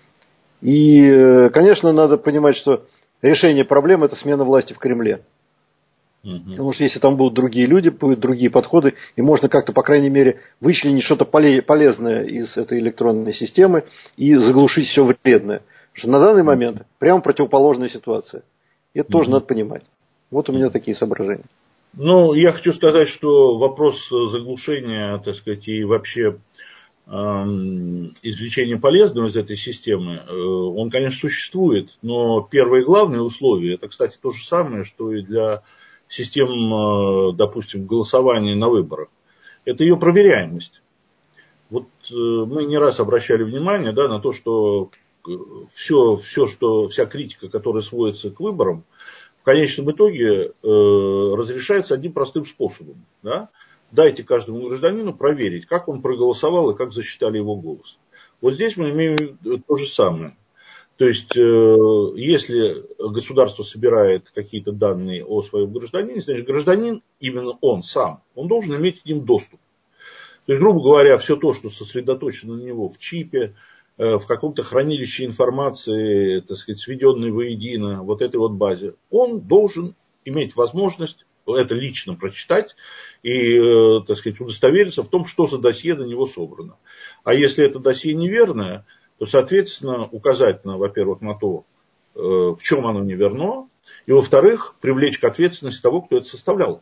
S2: И, конечно, надо понимать, что решение проблемы – это смена власти в Кремле. Угу. Потому что если там будут другие люди, будут другие подходы, и можно как-то, по крайней мере, вычленить что-то полезное из этой электронной системы и заглушить все вредное. Потому что на данный момент прямо противоположная ситуация. И это угу. тоже надо понимать. Вот у меня такие соображения.
S1: Ну, я хочу сказать, что вопрос заглушения, так сказать, и вообще э, извлечения полезного из этой системы, э, он, конечно, существует, но первое и главное условие, это, кстати, то же самое, что и для систем, допустим, голосования на выборах. Это ее проверяемость. Вот мы не раз обращали внимание, да, на то, что все, все, что, вся критика, которая сводится к выборам, в конечном итоге э, разрешается одним простым способом. Да? Дайте каждому гражданину проверить, как он проголосовал и как засчитали его голос. Вот здесь мы имеем то же самое. То есть, если государство собирает какие-то данные о своем гражданине, значит, гражданин, именно он сам, он должен иметь к ним доступ. То есть, грубо говоря, все то, что сосредоточено на него в чипе, в каком-то хранилище информации, так сказать, сведенной воедино, вот этой вот базе, он должен иметь возможность это лично прочитать и, так сказать, удостовериться в том, что за досье на него собрано. А если это досье неверное, то, соответственно, указать, на, во-первых, на то, в чем оно неверно, и, во-вторых, привлечь к ответственности того, кто это составлял.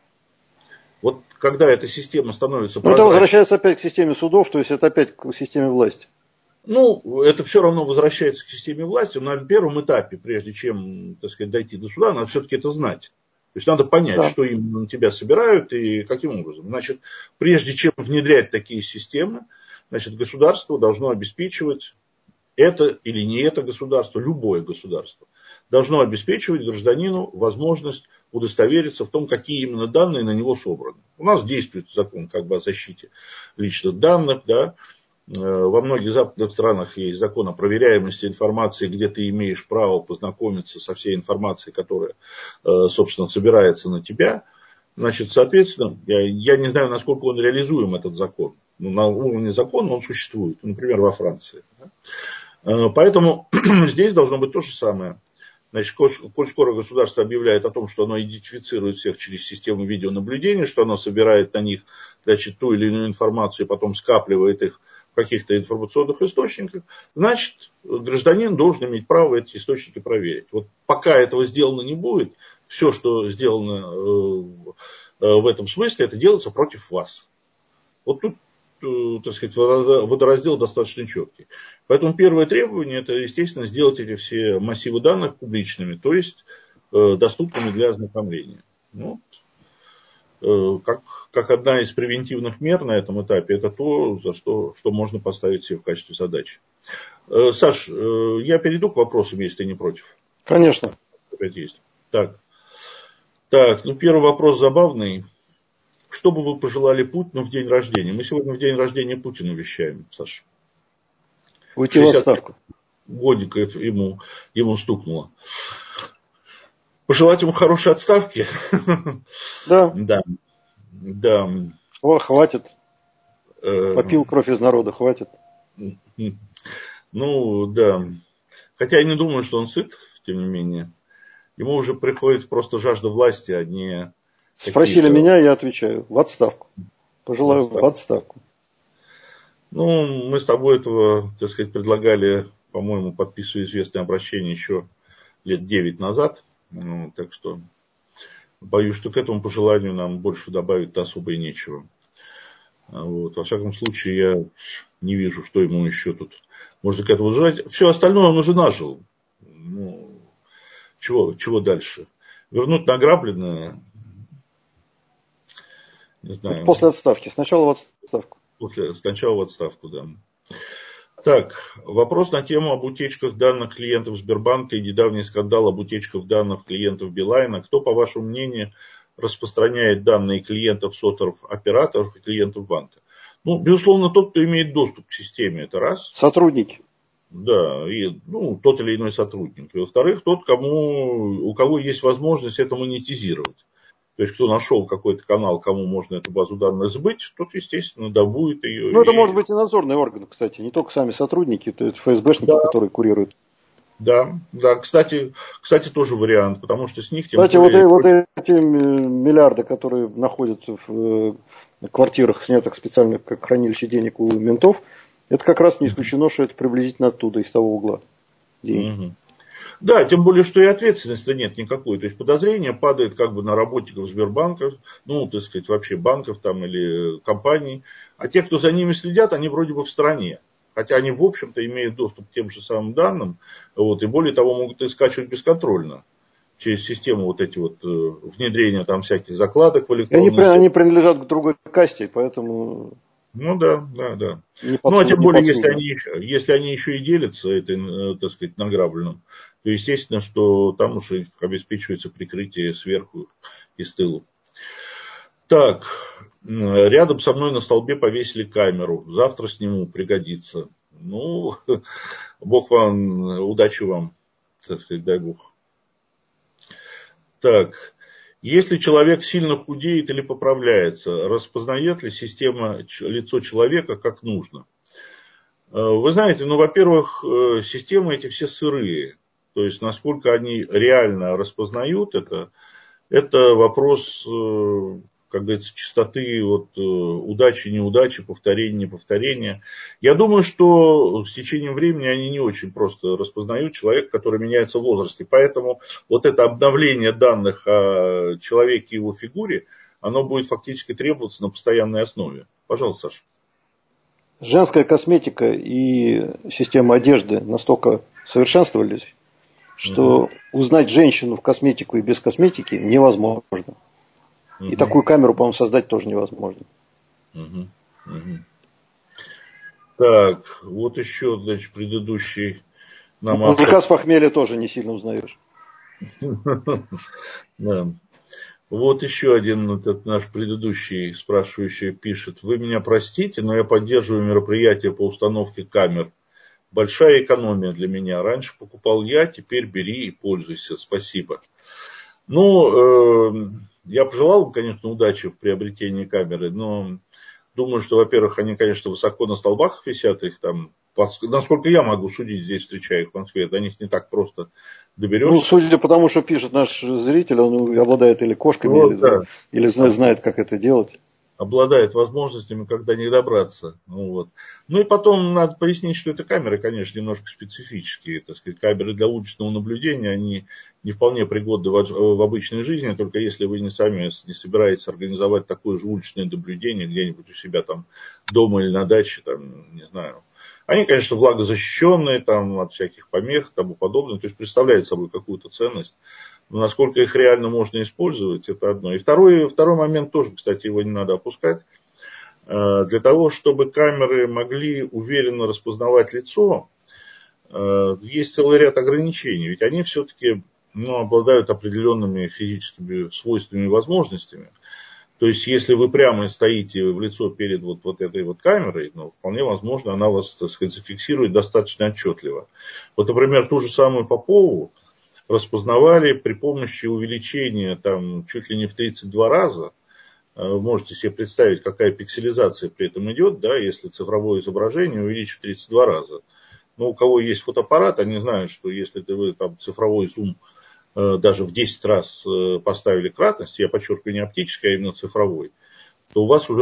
S1: Вот когда эта система становится прозрачной...
S2: Ну, это возвращается опять к системе судов, то есть это опять к системе власти.
S1: Ну, это все равно возвращается к системе власти. На первом этапе, прежде чем, так сказать, дойти до суда, надо все-таки это знать. То есть надо понять, да. что именно на тебя собирают и каким образом. Значит, прежде чем внедрять такие системы, значит, государство должно обеспечивать, это или не это государство, любое государство, должно обеспечивать гражданину возможность удостовериться в том, какие именно данные на него собраны. У нас действует закон как бы о защите личных данных, да. Во многих западных странах есть закон о проверяемости информации, где ты имеешь право познакомиться со всей информацией, которая, собственно, собирается на тебя. Значит, соответственно, я, я не знаю, насколько он реализуем, этот закон. Но на уровне закона он существует, например, во Франции. Поэтому здесь должно быть то же самое. Значит, коль скоро государство объявляет о том, что оно идентифицирует всех через систему видеонаблюдения, что оно собирает на них, значит, ту или иную информацию, потом скапливает их в каких-то информационных источниках, значит, гражданин должен иметь право эти источники проверить. Вот пока этого сделано не будет, все, что сделано в этом смысле, это делается против вас. Вот тут, так сказать, водораздел достаточно четкий. Поэтому первое требование, это, естественно, сделать эти все массивы данных публичными, то есть доступными для ознакомления. Ну, как, как одна из превентивных мер на этом этапе, это то, за что, что можно поставить себе в качестве задачи. Саш, я перейду к вопросам, если ты не против.
S2: Конечно.
S1: Опять есть. Так. Так, ну первый вопрос забавный. Что бы вы пожелали Путину в день рождения? Мы сегодня в день рождения Путина вещаем, Саша.
S2: Уйти в отставку.
S1: Годиков ему, ему стукнуло. Пожелать ему хорошей отставки?
S2: Да.
S1: Да. Да.
S2: О, хватит. Попил кровь из народа, хватит.
S1: Ну, да. Хотя я не думаю, что он сыт, тем не менее. Ему уже приходит просто жажда власти, а не...
S2: Спросили меня, я отвечаю. В отставку. Пожелаю в отставку. в отставку.
S1: Ну, мы с тобой этого, так сказать, предлагали, по-моему, подписывая известное обращение еще лет девять назад. Ну, так что боюсь, что к этому пожеланию нам больше добавить-то особо и нечего. Вот. Во всяком случае, я не вижу, что ему еще тут можно к этому желать. Все остальное он уже нажил. Ну, чего, чего дальше? Вернуть награбленное? Не знаю.
S2: После отставки. Сначала в отставку.
S1: После, сначала в отставку, да. Так, вопрос на тему об утечках данных клиентов Сбербанка и недавний скандал об утечках данных клиентов Билайна. Кто, по вашему мнению, распространяет данные клиентов сотовых операторов и клиентов банка? Ну, безусловно, тот, кто имеет доступ к системе, это раз.
S2: Сотрудники.
S1: Да, и, ну, тот или иной сотрудник. И, во-вторых, тот, кому, у кого есть возможность это монетизировать. То есть, кто нашел какой-то канал, кому можно эту базу данных сбыть, тот, естественно, добудет ее.
S2: Ну, это
S1: и...
S2: может быть и надзорный орган, кстати, не только сами сотрудники, это эф эс бэшники,
S1: Да.
S2: которые курируют.
S1: Да, да, кстати, кстати, тоже вариант, потому что с них тем
S2: Кстати,
S1: более...
S2: вот, вот эти миллиарды, которые находятся в квартирах, снятых специально как хранилище денег у ментов, это как раз не исключено, что это приблизительно оттуда, из того угла деньги.
S1: Угу. Да, тем более, что и ответственности нет никакой. То есть подозрение падает как бы на работников Сбербанка, ну, так сказать, вообще банков там или компаний. А те, кто за ними следят, они вроде бы в стороне. Хотя они, в общем-то, имеют доступ к тем же самым данным. Вот, и более того, могут их скачивать бесконтрольно. Через систему вот эти вот э, внедрения там всяких закладок в электронную
S2: Они, они принадлежат к другой касте, поэтому...
S1: Ну да, да, да.
S2: Не
S1: Ну, а
S2: подсуд,
S1: тем
S2: не
S1: более, если
S2: подсудно.
S1: они, если они еще и делятся этой, так сказать, награбленным, то естественно, что там уже обеспечивается прикрытие сверху и с тылу. Так, рядом со мной на столбе повесили камеру. Завтра сниму, пригодится. Ну, Бог вам, удачи вам, так сказать, дай Бог. Так, если человек сильно худеет или поправляется, распознает ли система лицо человека как нужно? Вы знаете, ну, во-первых, системы эти все сырые. То есть, насколько они реально распознают это, это вопрос, как говорится, частоты вот, удачи, неудачи, повторения, неповторения. Я думаю, что с течением времени они не очень просто распознают человека, который меняется в возрасте. Поэтому вот это обновление данных о человеке и его фигуре, оно будет фактически требоваться на постоянной основе. Пожалуйста, Саша.
S2: Женская косметика и система одежды настолько совершенствовались, что угу. узнать женщину в косметику и без косметики невозможно. Угу. И такую камеру, по-моему, создать тоже невозможно.
S1: Угу. Угу. Так, вот еще, значит, предыдущий нам
S2: автор... Мужика с похмелья тоже не сильно узнаешь.
S1: Да. Вот еще один этот наш предыдущий спрашивающий пишет. Вы меня простите, но я поддерживаю мероприятие по установке камер. Большая экономия для меня. Раньше покупал я, теперь бери и пользуйся. Спасибо. Ну, э, я пожелал им, конечно, удачи в приобретении камеры, но думаю, что, во-первых, они, конечно, высоко на столбах висят, их там, насколько я могу судить, здесь встречаю их в Москве, до них не так просто доберешься.
S2: Ну, судя по тому, что пишет наш зритель, он обладает или кошками,
S1: вот,
S2: или,
S1: да.
S2: или знает, как это делать.
S1: Обладает возможностями, когда не добраться. Ну, вот. Ну и потом надо пояснить, что это камеры, конечно, немножко специфические. Так сказать, камеры для уличного наблюдения, они не вполне пригодны в, в обычной жизни, только если вы не сами не собираетесь организовать такое же уличное наблюдение где-нибудь у себя там дома или на даче, там, не знаю. Они, конечно, влагозащищенные, там, от всяких помех и тому подобное, то есть представляют собой какую-то ценность. Но насколько их реально можно использовать, это одно. И второй, второй момент тоже, кстати, его не надо опускать. Для того, чтобы камеры могли уверенно распознавать лицо, есть целый ряд ограничений. Ведь они все-таки ну, обладают определенными физическими свойствами и возможностями. То есть, если вы прямо стоите в лицо перед вот, вот этой вот камерой, ну, вполне возможно, она вас, так сказать, зафиксирует достаточно отчетливо. Вот, например, ту же самую Попову распознавали при помощи увеличения там, чуть ли не в тридцать два раза. Вы можете себе представить, какая пикселизация при этом идет, да, если цифровое изображение увеличить в тридцать два раза. Но у кого есть фотоаппарат, они знают, что если вы там цифровой зум даже в десять раз поставили кратность, я подчеркиваю, не оптический, а именно цифровой, то у вас уже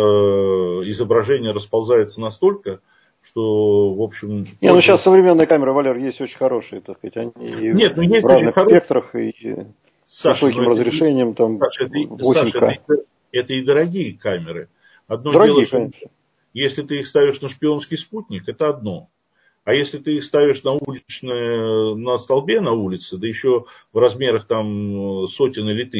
S1: изображение расползается настолько, что, в общем...
S2: Не, ну сейчас современные камеры, Валер, есть очень хорошие, так сказать, они
S1: Нет, ну, есть
S2: в разных
S1: очень
S2: спектрах и с
S1: Саша,
S2: высоким разрешением, там
S1: Саша, это,
S2: восемь ка.
S1: Саша, это, это и дорогие камеры. Одно
S2: дорогие,
S1: дело, что
S2: конечно.
S1: если ты их ставишь на шпионский спутник, это одно. А если ты их ставишь на уличное, на столбе на улице, да еще в размерах там сотен или тысяч,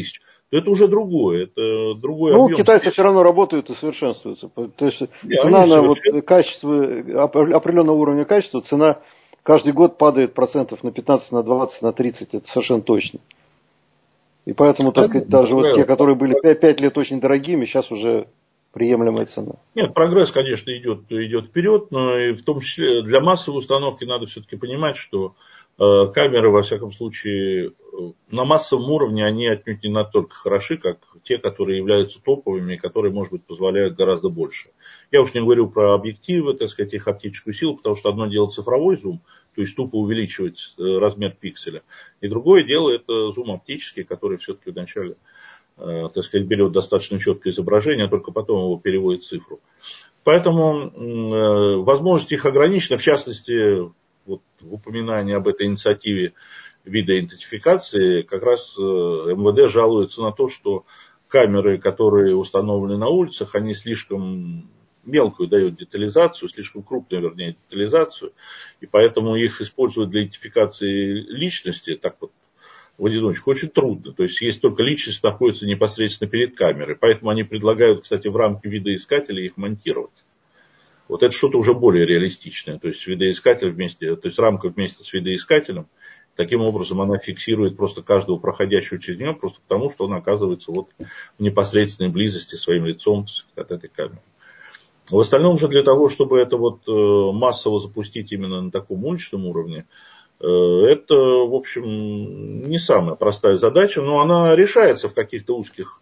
S1: то это уже другое, это другой
S2: ну,
S1: объем.
S2: китайцы все равно работают и совершенствуются. То есть
S1: Не,
S2: цена на вот
S1: совершен...
S2: качество, определенного уровня качества, цена каждый год падает процентов на пятнадцать, на двадцать, на тридцать, это совершенно точно. И поэтому, так сказать, даже вот те, которые были пять лет очень дорогими, сейчас уже приемлемая цена.
S1: Нет, прогресс, конечно, идет, идет вперед, но и в том числе для массовой установки надо все-таки понимать, что э, камеры, во всяком случае, на массовом уровне, они отнюдь не настолько хороши, как те, которые являются топовыми и которые, может быть, позволяют гораздо больше. Я уж не говорю про объективы, так сказать, их оптическую силу, потому что одно дело цифровой зум, то есть тупо увеличивать размер пикселя, и другое дело это зум оптический, который все-таки вначале, э, так сказать, берет достаточно четкое изображение, а только потом его переводит в цифру. Поэтому э, возможности их ограничены, в частности, вот, в упоминании об этой инициативе видоидентификации, как раз э, эм вэ дэ жалуется на то, что камеры, которые установлены на улицах, они слишком мелкую дают детализацию, слишком крупную, вернее, детализацию, и поэтому их использовать для идентификации личности, так вот, в одиночку, очень трудно. То есть, есть только личность находится непосредственно перед камерой. Поэтому они предлагают, кстати, в рамке видоискателя их монтировать. Вот это что-то уже более реалистичное. То есть, видоискатель вместе, то есть, рамка вместе с видоискателем, таким образом она фиксирует просто каждого проходящего через нее, просто потому, что он оказывается вот в непосредственной близости своим лицом от этой камеры. В остальном же для того, чтобы это вот массово запустить именно на таком уличном уровне, это, в общем, не самая простая задача, но она решается в каких-то узких,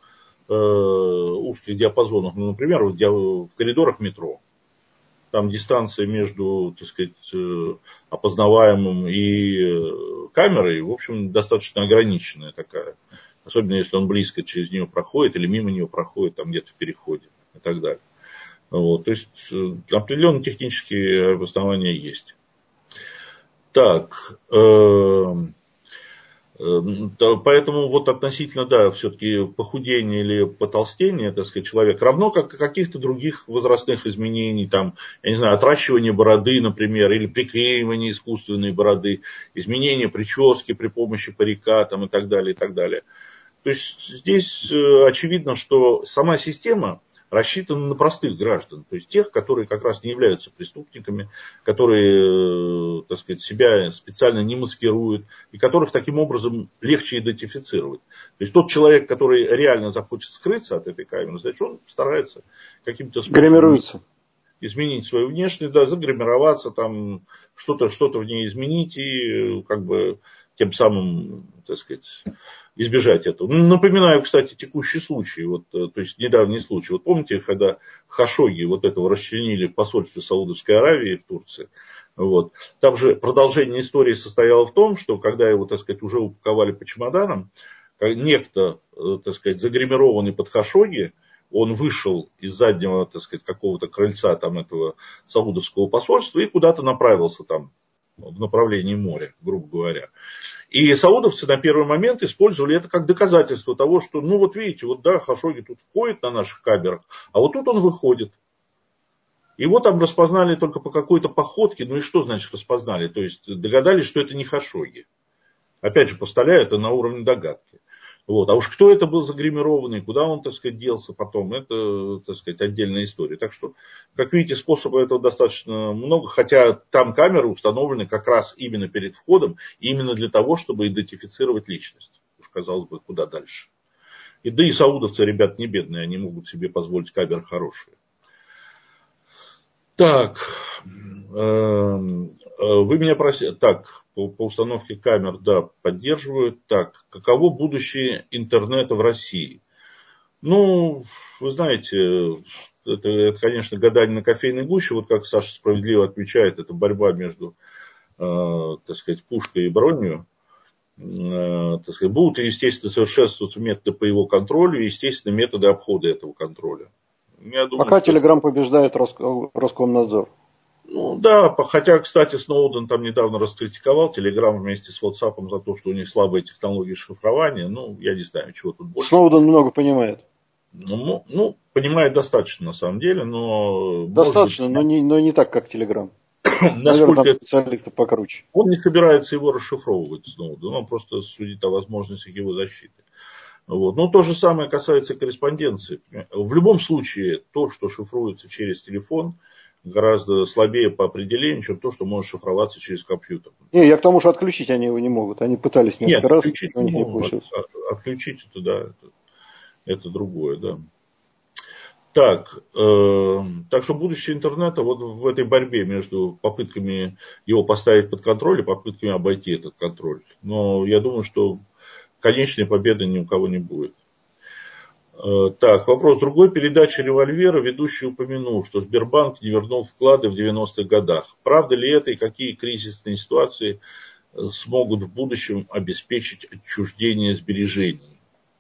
S1: узких диапазонах. Ну, например, в коридорах метро. Там дистанция между, так сказать, опознаваемым и камерой, в общем, достаточно ограниченная такая. Особенно если он близко через нее проходит или мимо нее проходит, там где-то в переходе и так далее. Вот, то есть определенные технические обоснования есть. Так, э, э, поэтому вот относительно, да, все-таки похудение или потолстение, так сказать, человек, равно как и каких-то других возрастных изменений, там, я не знаю, отращивание бороды, например, или приклеивание искусственной бороды, изменение прически при помощи парика там, и так далее, и так далее. То есть здесь очевидно, что сама система рассчитана на простых граждан, то есть тех, которые как раз не являются преступниками, которые, так сказать, себя специально не маскируют, и которых таким образом легче идентифицировать. То есть тот человек, который реально захочет скрыться от этой камеры, значит, он старается каким-то способом изменить свою внешность, да, загримироваться, там, что-то, что-то в ней изменить и как бы тем самым, так сказать, избежать этого. Напоминаю, кстати, текущий случай, вот, то есть недавний случай. Вот помните, когда Хашогги вот этого расчленили в посольстве Саудовской Аравии в Турции, вот, там же продолжение истории состояло в том, что когда его, так сказать, уже упаковали по чемоданам, некто, так сказать, загримированный под Хашогги, он вышел из заднего, так сказать, какого-то крыльца там этого саудовского посольства и куда-то направился там в направлении моря, грубо говоря. И саудовцы на первый момент использовали это как доказательство того, что, ну вот видите, вот да, Хашогги тут входит на наших камерах, а вот тут он выходит. Его там распознали только по какой-то походке, ну и что значит распознали? То есть догадались, что это не Хашогги. Опять же, поставляю это на уровне догадки. Вот. А уж кто это был загримированный, куда он, так сказать, делся потом, это, так сказать, отдельная история. Так что, как видите, способов этого достаточно много, хотя там камеры установлены как раз именно перед входом, именно для того, чтобы идентифицировать личность. Уж казалось бы, куда дальше. И, да и саудовцы, ребят, не бедные, они могут себе позволить камеры хорошие. Так, вы меня просили, так, по, по установке камер, да, поддерживают. Так, каково будущее интернета в России? Ну, вы знаете, это, это конечно, гадание на кофейной гуще, вот как Саша справедливо отмечает, это борьба между, э, так сказать, пушкой и бронью. Э, так сказать, будут, естественно, совершенствоваться методы по его контролю и, естественно, методы обхода этого контроля. Я думаю,
S2: Пока
S1: что...
S2: Телеграм побеждает Роскомнадзор.
S1: Ну да, хотя, кстати, Сноуден там недавно раскритиковал Телеграм вместе с WhatsApp за то, что у них слабые технологии шифрования. Ну, я не знаю, чего тут больше.
S2: Сноуден много понимает.
S1: Ну, ну понимает достаточно на самом деле, но...
S2: Достаточно,
S1: быть,
S2: но, не, но не так, как Телеграм.
S1: насколько
S2: Наверное, там специалисты покруче.
S1: Он не собирается его расшифровывать, Сноуден, он просто судит о возможностях его защиты. Вот. Ну, то же самое касается корреспонденции. В любом случае, то, что шифруется через телефон, гораздо слабее по определению, чем то, что может шифроваться через компьютер.
S2: Не, я к тому, что отключить они его не могут. Они пытались
S1: Нет,
S2: несколько раз,
S1: отключить
S2: но у
S1: не
S2: них не
S1: могут.
S2: получилось.
S1: Отключить это, да, это, это другое, да. Так, э, так что будущее интернета вот в этой борьбе между попытками его поставить под контроль и попытками обойти этот контроль. Но я думаю, что конечной победы ни у кого не будет. Э, так, вопрос. В другой передаче «Револьвера» ведущий упомянул, что Сбербанк не вернул вклады в девяностых годах. Правда ли это и какие кризисные ситуации смогут в будущем обеспечить отчуждение сбережений?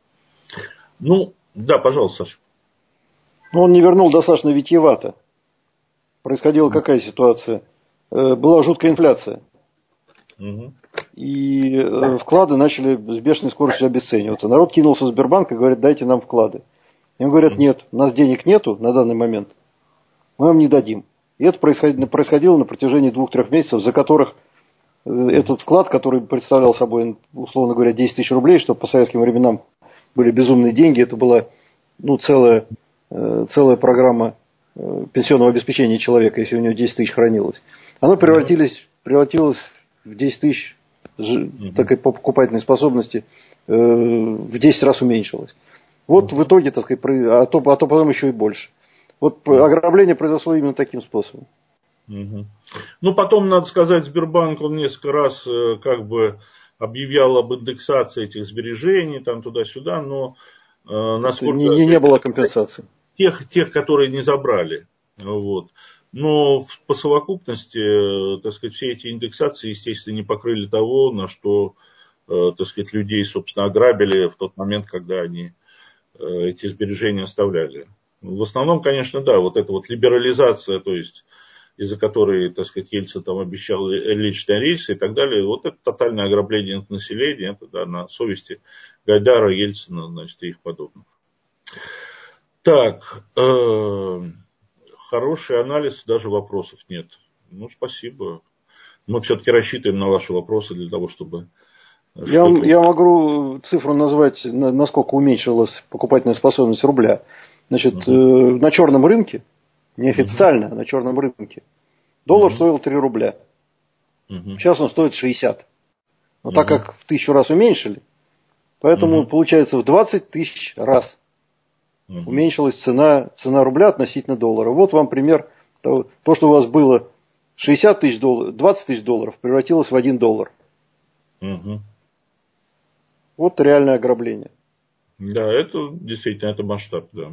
S1: Ну, да, пожалуйста, Саша.
S2: Но он не вернул достаточно витиевато. Происходила какая ситуация? Была жуткая инфляция.
S1: Угу.
S2: И вклады начали с бешеной скоростью обесцениваться. Народ кинулся в Сбербанк и говорит, дайте нам вклады. Им говорят, нет, у нас денег нету на данный момент, мы вам не дадим. И это происходило, происходило на протяжении двух-трех месяцев, за которых этот вклад, который представлял собой, условно говоря, десять тысяч рублей, что по советским временам были безумные деньги, это была ну, целая, целая программа пенсионного обеспечения человека, если у него десять тысяч хранилось. Оно превратилось, превратилось в десять тысяч такой покупательной способности, в десять раз уменьшилось. Вот в итоге, так сказать, а то, а то потом еще и больше. Вот ограбление произошло именно таким способом.
S1: Угу. Ну, потом, надо сказать, Сбербанк, он несколько раз как бы объявлял об индексации этих сбережений, там туда-сюда, но э, насколько...
S2: Не, не, не было компенсации.
S1: Тех, тех, которые не забрали. Вот. Но по совокупности, так сказать, все эти индексации, естественно, не покрыли того, на что, так сказать, людей, собственно, ограбили в тот момент, когда они эти сбережения оставляли. В основном, конечно, да, вот эта вот либерализация, то есть из-за которой, так сказать, Ельцин там обещал личные рейсы и так далее, вот это тотальное ограбление населения, это да, на совести Гайдара, Ельцина, значит, и их подобных. Так, э, хороший анализ, даже вопросов нет. Ну, спасибо. Мы все-таки рассчитываем на ваши вопросы для того, чтобы...
S2: Я, я могу цифру назвать, насколько уменьшилась покупательная способность рубля. Значит, uh-huh. на черном рынке, неофициально, uh-huh. на черном рынке, доллар uh-huh. стоил три рубля. Uh-huh. Сейчас он стоит шестьдесят. Но uh-huh. так как в тысячу раз уменьшили, поэтому uh-huh. получается в двадцать тысяч раз uh-huh. уменьшилась цена, цена рубля относительно доллара. Вот вам пример того, то, что у вас было шестьдесят тысяч долларов, двадцать тысяч долларов превратилось в один доллар.
S1: Uh-huh.
S2: Вот реальное ограбление.
S1: Да, это действительно, это масштаб, да.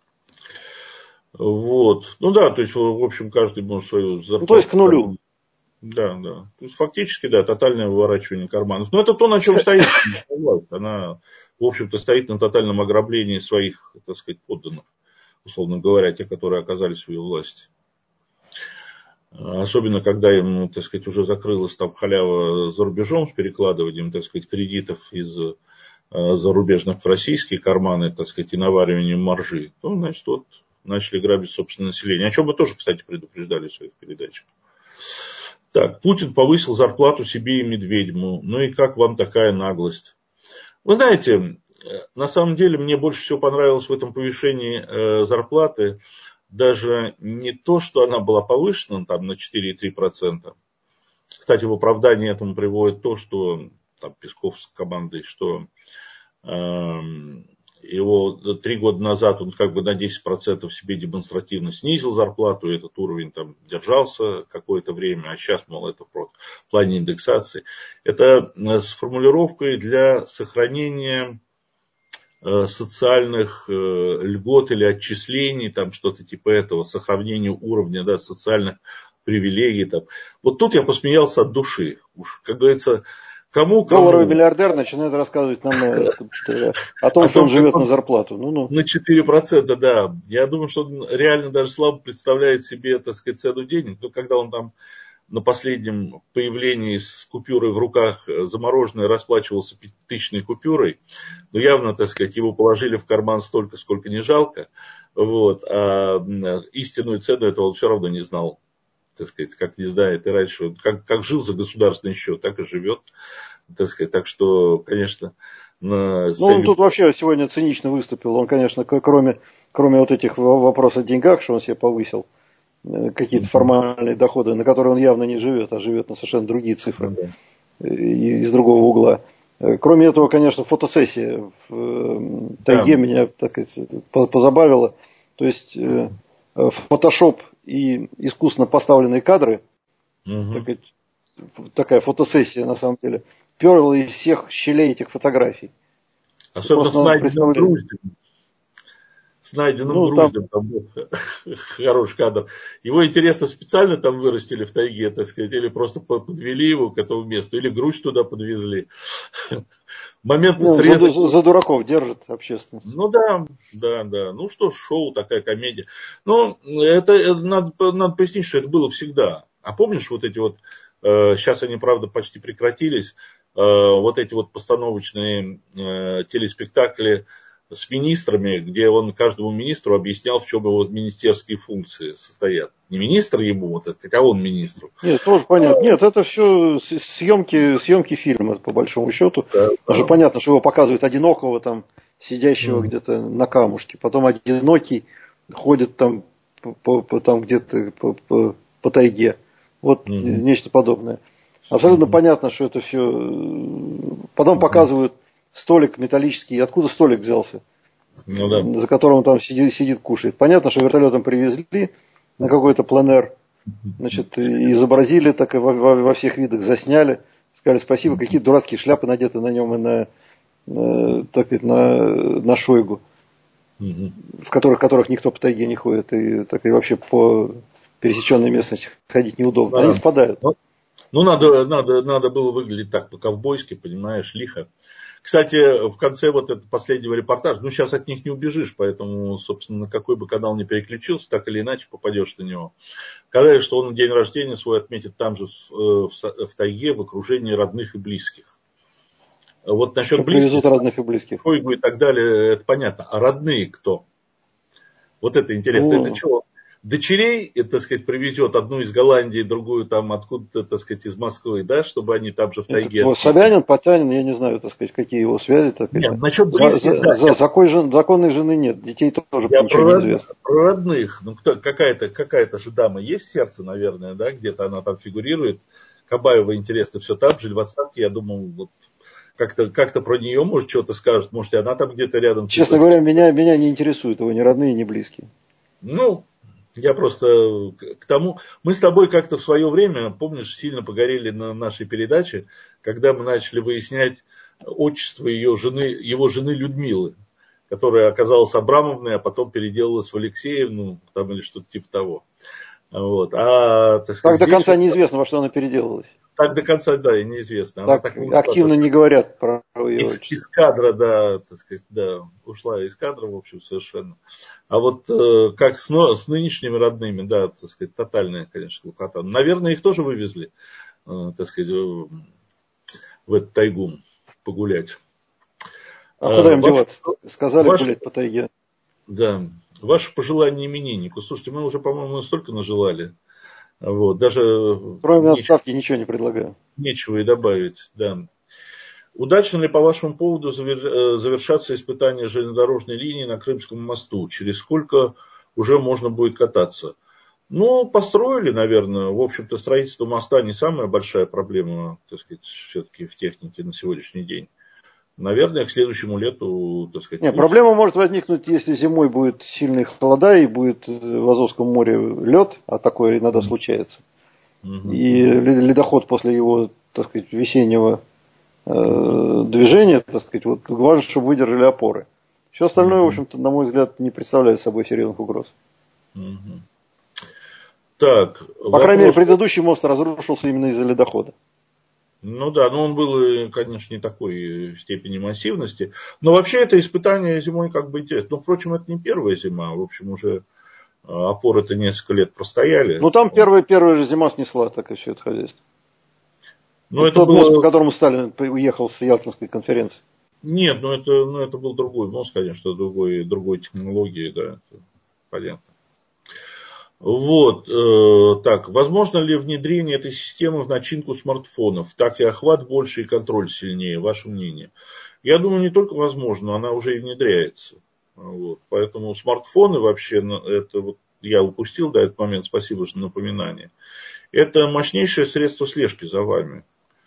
S1: Вот. Ну да, то есть, в общем, каждый может свою зарплату...
S2: Ну, то есть к нулю.
S1: Да, да. То есть, фактически, да, тотальное выворачивание карманов. Но это то, на чем стоит власть. Она, в общем-то, стоит на тотальном ограблении своих, так сказать, подданных. Условно говоря, те, которые оказались в ее власти. Особенно, когда им, так сказать, уже закрылась там халява за рубежом с перекладыванием, так сказать, кредитов из зарубежных в российские карманы, так сказать, и навариванием маржи, то, значит, вот начали грабить собственное население. О чем мы тоже, кстати, предупреждали в своих передачах. Так, Путин повысил зарплату себе и Медведеву. Ну и как вам такая наглость? Вы знаете, на самом деле мне больше всего понравилось в этом повышении зарплаты даже не то, что она была повышена там, на четыре и три десятых процента. Кстати, в оправдании этому приводит то, что там, Песков с командой, что э, его три года назад он как бы на десять процентов себе демонстративно снизил зарплату, и этот уровень там держался какое-то время, а сейчас, мол, это в плане индексации. Это с формулировкой для сохранения социальных льгот или отчислений, там что-то типа этого, сохранения уровня, да, социальных привилегий. Там. Вот тут я посмеялся от души. Уж, как говорится, кому кому.
S2: Долларовый миллиардер начинает рассказывать нам о том, что он живет на зарплату. Ну-ну.
S1: На четыре процента, да. Я думаю, что он реально даже слабо представляет себе, так сказать, цену денег. Но когда он там на последнем появлении с купюрой в руках замороженной расплачивался пятитысячной купюрой, но явно, так сказать, его положили в карман столько, сколько не жалко. Вот. А истинную цену этого он все равно не знал. Так сказать, как не знает и раньше. Как, как жил за государственный счет, так и живет. Так сказать, так что, конечно,
S2: Ну, он тут вообще сегодня цинично выступил. Он, конечно, кроме, кроме вот этих вопросов о деньгах, что он себе повысил, какие-то формальные доходы, на которые он явно не живет, а живет на совершенно другие цифры из другого угла. Кроме этого, конечно, фотосессия в тайге да. меня так сказать, позабавила. То есть фотошоп и искусственно поставленные кадры, угу. так сказать, такая фотосессия на самом деле, перла из всех щелей этих фотографий.
S1: Особенно с найденным груздем. С найденным ну, груздем там... там был хороший кадр. Его, интересно, специально там вырастили в тайге, так сказать, или просто подвели его к этому месту, или грусть туда подвезли. Моменты
S2: ну,
S1: среза.
S2: За, за дураков держит общественность.
S1: Ну да, да, да. Ну что ж, шоу, такая комедия. Ну, это, это надо, надо пояснить, что это было всегда. А помнишь вот эти вот, э, сейчас они, правда, почти прекратились, э, вот эти вот постановочные э, телеспектакли с министрами, где он каждому министру объяснял, в чем его министерские функции состоят. Не министр ему, вот это, а он министру.
S2: Нет, тоже понятно. Нет, это все съемки, съемки фильма, по большому счету. Да, да. Уже понятно, что его показывают одинокого, там, сидящего mm. где-то на камушке. Потом одинокий ходит там, по, по, там где-то по, по, по тайге. Вот mm-hmm. нечто подобное. Абсолютно mm-hmm. понятно, что это все. Потом mm-hmm. показывают столик металлический. Откуда столик взялся? Ну, да. За которым там сидит, сидит, кушает. Понятно, что вертолетом привезли на какой-то пленэр. Значит, изобразили, так и во, во, во всех видах засняли. Сказали спасибо, какие дурацкие шляпы надеты на нем и на, на, так сказать, на, на Шойгу. Mm-hmm. В которых, которых никто по тайге не ходит. И, так, и вообще по пересеченной местности ходить неудобно. Да. Они спадают.
S1: Ну, ну надо, надо, надо было выглядеть так по-ковбойски, понимаешь, лихо. Кстати, в конце вот этого последнего репортажа, ну сейчас от них не убежишь, поэтому, собственно, на какой бы канал ни переключился, так или иначе попадешь на него. Сказали, что он день рождения свой отметит там же в, в, в тайге, в окружении родных и близких. Вот насчет что близких,
S2: привезут родных и близких.
S1: Шойгу и так далее, это понятно. А родные кто? Вот это интересно. О. Это что? Дочерей, так сказать, привезет одну из Голландии, другую там откуда-то, так сказать, из Москвы, да, чтобы они там же в тайге.
S2: Это, Собянин, Потанин, я не знаю, так сказать, какие его связи. Так
S1: нет, насчет близких,
S2: за,
S1: да.
S2: За, я... законной, жен, законной жены нет, детей тоже
S1: я
S2: ничего
S1: про,
S2: не известно.
S1: Про родных, ну кто, какая-то, какая-то же дама есть в сердце, наверное, да, где-то она там фигурирует. Кабаева, интересно, все там же, в отставке, я думал, вот как-то, как-то про нее, может, что-то скажет, может, и она там где-то рядом.
S2: Честно говоря, меня, меня не интересуют его ни родные, ни близкие.
S1: Ну, я просто к тому... Мы с тобой как-то в свое время, помнишь, сильно погорели на нашей передаче, когда мы начали выяснять отчество ее жены, его жены Людмилы, которая оказалась Абрамовной, а потом переделалась в Алексеевну, там, или что-то типа того. Вот. А, так сказать,
S2: так до конца неизвестно, во что она переделалась.
S1: Так до конца, да, и неизвестно. Она
S2: так, так активно не говорят про ее
S1: из, из кадра, да, так сказать, да, ушла из кадра, в общем, совершенно. А вот э, как с, с нынешними родными, да, так сказать, тотальная, конечно, глухота. Наверное, их тоже вывезли, э, так сказать, в, в эту тайгу погулять.
S2: А, а куда им ваш, деваться? Сказали ваш, гулять по тайге.
S1: Да. Ваше пожелание имениннику. Слушайте, мы уже, по-моему, столько нажелали. Вот, даже
S2: кроме отставки ничего не предлагаю.
S1: Нечего и добавить, да. Удачно ли по вашему поводу завершатся испытания железнодорожной линии на Крымском мосту? Через сколько уже можно будет кататься? Ну, построили, наверное. В общем-то, строительство моста не самая большая проблема, так сказать, все-таки в технике на сегодняшний день. Наверное, к следующему лету, так сказать...
S2: Нет, проблема может возникнуть, если зимой будет сильные холода и будет в Азовском море лед, а такое иногда mm-hmm. случается. Mm-hmm. И ледоход после его, так сказать, весеннего э, движения, так сказать, вот, важно, чтобы выдержали опоры. Все остальное, mm-hmm. в общем-то, на мой взгляд, не представляет собой серьезных угроз.
S1: Mm-hmm. Так,
S2: По
S1: вопрос...
S2: крайней мере, предыдущий мост разрушился именно из-за ледохода.
S1: Ну да, но он был, конечно, не такой степени массивности. Но вообще это испытание зимой как бы интересно. Но, впрочем, это не первая зима. В общем, уже опоры-то несколько лет простояли.
S2: Ну там первая, первая же зима снесла так и все это хозяйство. Ну, это тот было... мост, по которому Сталин уехал с Ялтинской конференции.
S1: Нет, ну это, ну это был другой мост, конечно, другой, другой технологии, да, это понятно. Вот, э, так, возможно ли внедрение этой системы в начинку смартфонов? Так и охват больше и контроль сильнее, ваше мнение? Я думаю, не только возможно, она уже и внедряется. Вот. Поэтому смартфоны вообще, это вот я упустил до этого момента, спасибо за напоминание. Это мощнейшее средство слежки за вами.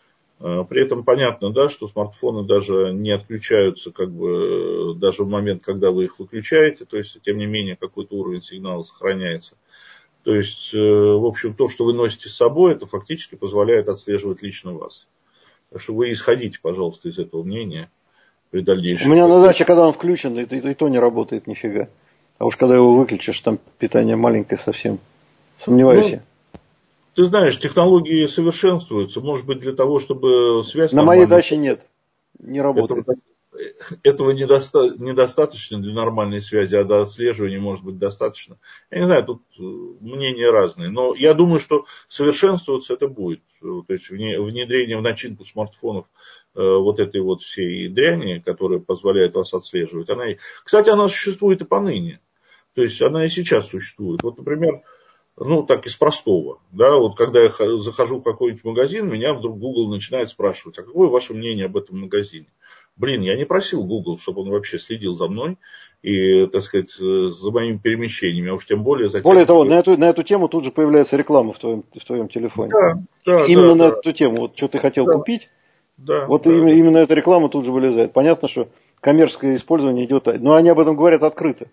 S1: При этом понятно, да, что смартфоны даже не отключаются, как бы, даже в момент, когда вы их выключаете, то есть, тем не менее, какой-то уровень сигнала сохраняется. То есть, в общем, то, что вы носите с собой, это фактически позволяет отслеживать лично вас. Так что вы исходите, пожалуйста, из этого мнения при дальнейших.
S2: У меня на даче, когда он включен, и, и, и то не работает нифига. А уж когда его выключишь, там питание маленькое совсем. Сомневаюсь я.
S1: Ну, ты знаешь, технологии совершенствуются. Может быть, для того, чтобы связь
S2: на моей даче нет. Не работает.
S1: Этого, этого недоста, недостаточно для нормальной связи, а до отслеживания может быть достаточно. Я не знаю, тут мнения разные. Но я думаю, что совершенствоваться это будет. То есть внедрение в начинку смартфонов вот этой вот всей дряни, которая позволяет вас отслеживать. Она, кстати, она существует и поныне. То есть она и сейчас существует. Вот, например, ну, так из простого, да, вот когда я захожу в какой-нибудь магазин, меня вдруг Google начинает спрашивать, а какое ваше мнение об этом магазине? Блин, я не просил Google, чтобы он вообще следил за мной и, так сказать, за моими перемещениями, а уж тем более за тем,
S2: Более того,
S1: что...
S2: на эту, на эту тему тут же появляется реклама в твоем, в твоем телефоне.
S1: Да, да,
S2: именно
S1: да,
S2: на
S1: да.
S2: эту тему, вот что ты хотел
S1: да,
S2: купить,
S1: да,
S2: вот
S1: да,
S2: именно,
S1: да.
S2: именно эта реклама тут же вылезает. Понятно, что коммерческое использование идет, но они об этом говорят открыто.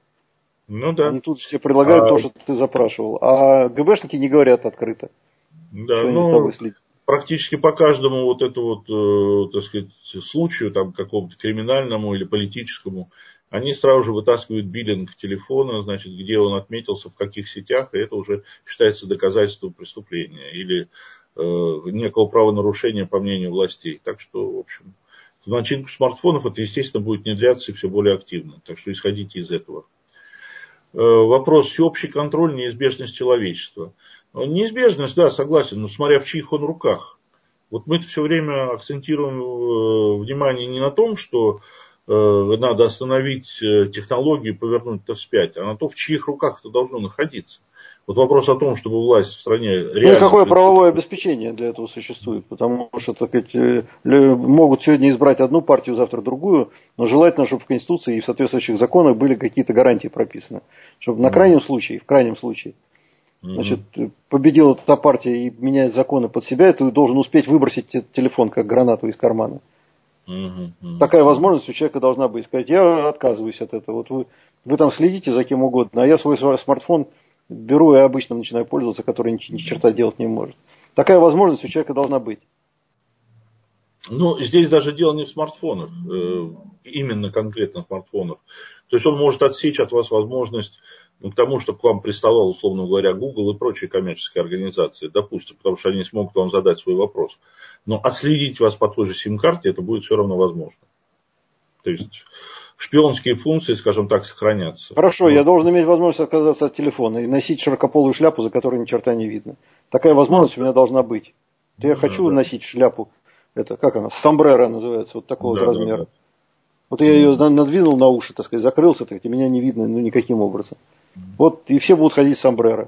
S1: Ну да.
S2: Они тут же тебе предлагают
S1: А,
S2: то, что ты запрашивал. А ГБшники не говорят открыто.
S1: да,
S2: Что они за
S1: ну,
S2: тобой следят.
S1: практически по каждому вот этому вот, э, так сказать, случаю, там, какому-то криминальному или политическому, они сразу же вытаскивают биллинг телефона, значит, где он отметился, в каких сетях, и это уже считается доказательством преступления или э, некого правонарушения, по мнению властей. Так что, в общем, в начинку смартфонов это, естественно, будет внедряться и все более активно. Так что исходите из этого. Вопрос: всеобщий контроль, неизбежность человечества. Неизбежность, да, согласен, но смотря в чьих он руках. Вот мы все время акцентируем внимание не на том, что надо остановить технологию и повернуть это вспять, а на то, в чьих руках это должно находиться. Вот вопрос о том, чтобы власть в стране реально...
S2: Ну и какое правовое обеспечение для этого существует? Потому что, так сказать, могут сегодня избрать одну партию, завтра другую, но желательно, чтобы в Конституции и в соответствующих законах были какие-то гарантии прописаны. Чтобы на крайнем случае, в крайнем случае, значит, победила та партия и меняет законы под себя, и ты должен успеть выбросить телефон как гранату из кармана. Такая возможность у человека должна быть. Сказать: я отказываюсь от этого. Вот вы, вы там следите за кем угодно, а я свой смартфон беру и обычно начинаю пользоваться, который ни, ни черта делать не может. Такая возможность у человека должна быть.
S1: Ну, здесь даже дело не в смартфонах, именно конкретно в смартфонах. То есть он может отсечь от вас возможность, ну, к тому, чтобы к вам приставал, условно говоря, Google и прочие коммерческие организации, допустим, потому что они смогут вам задать свой вопрос. Но отследить вас по той же сим-карте это будет все равно возможно. То есть шпионские функции, скажем так, сохранятся.
S2: Хорошо,
S1: Но...
S2: я должен иметь возможность отказаться от телефона и носить широкополую шляпу, за которой ни черта не видно. Такая возможность ну, у меня должна быть. То я хочу да, носить да. шляпу, это как она, сомбреро называется, вот такого да, вот размера. Да, да. Вот я ее надвинул на уши, так сказать, закрылся, так, и меня не видно ну, никаким образом. Вот и все будут ходить с сомбреро.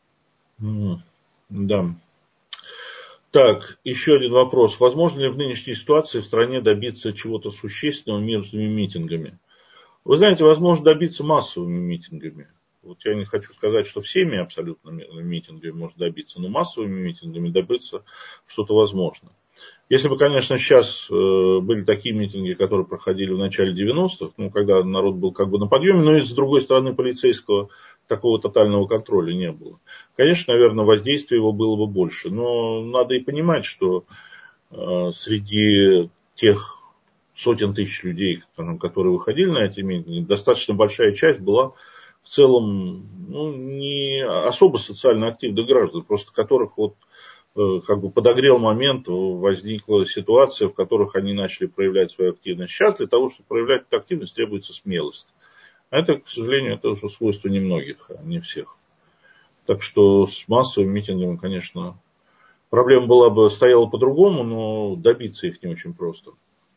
S1: Да. Так, еще один вопрос. Возможно ли в нынешней ситуации в стране добиться чего-то существенного мирными митингами? Вы знаете, возможно добиться массовыми митингами. Вот я не хочу сказать, что всеми абсолютно митингами можно добиться, но массовыми митингами добиться что-то возможно. Если бы, конечно, сейчас были такие митинги, которые проходили в начале девяностых, ну, когда народ был как бы на подъеме, но и с другой стороны полицейского такого тотального контроля не было. Конечно, наверное, воздействие его было бы больше, но надо и понимать, что среди тех сотен тысяч людей, которые выходили на эти митинги, достаточно большая часть была в целом ну, не особо социально активных граждан, просто которых вот как бы подогрел момент, возникла ситуация, в которых они начали проявлять свою активность. Сейчас для того, чтобы проявлять эту активность, требуется смелость. А это, к сожалению, это уже свойство немногих, а не всех. Так что с массовыми митингами, конечно, проблема была бы, стояла по-другому, но добиться их не очень просто.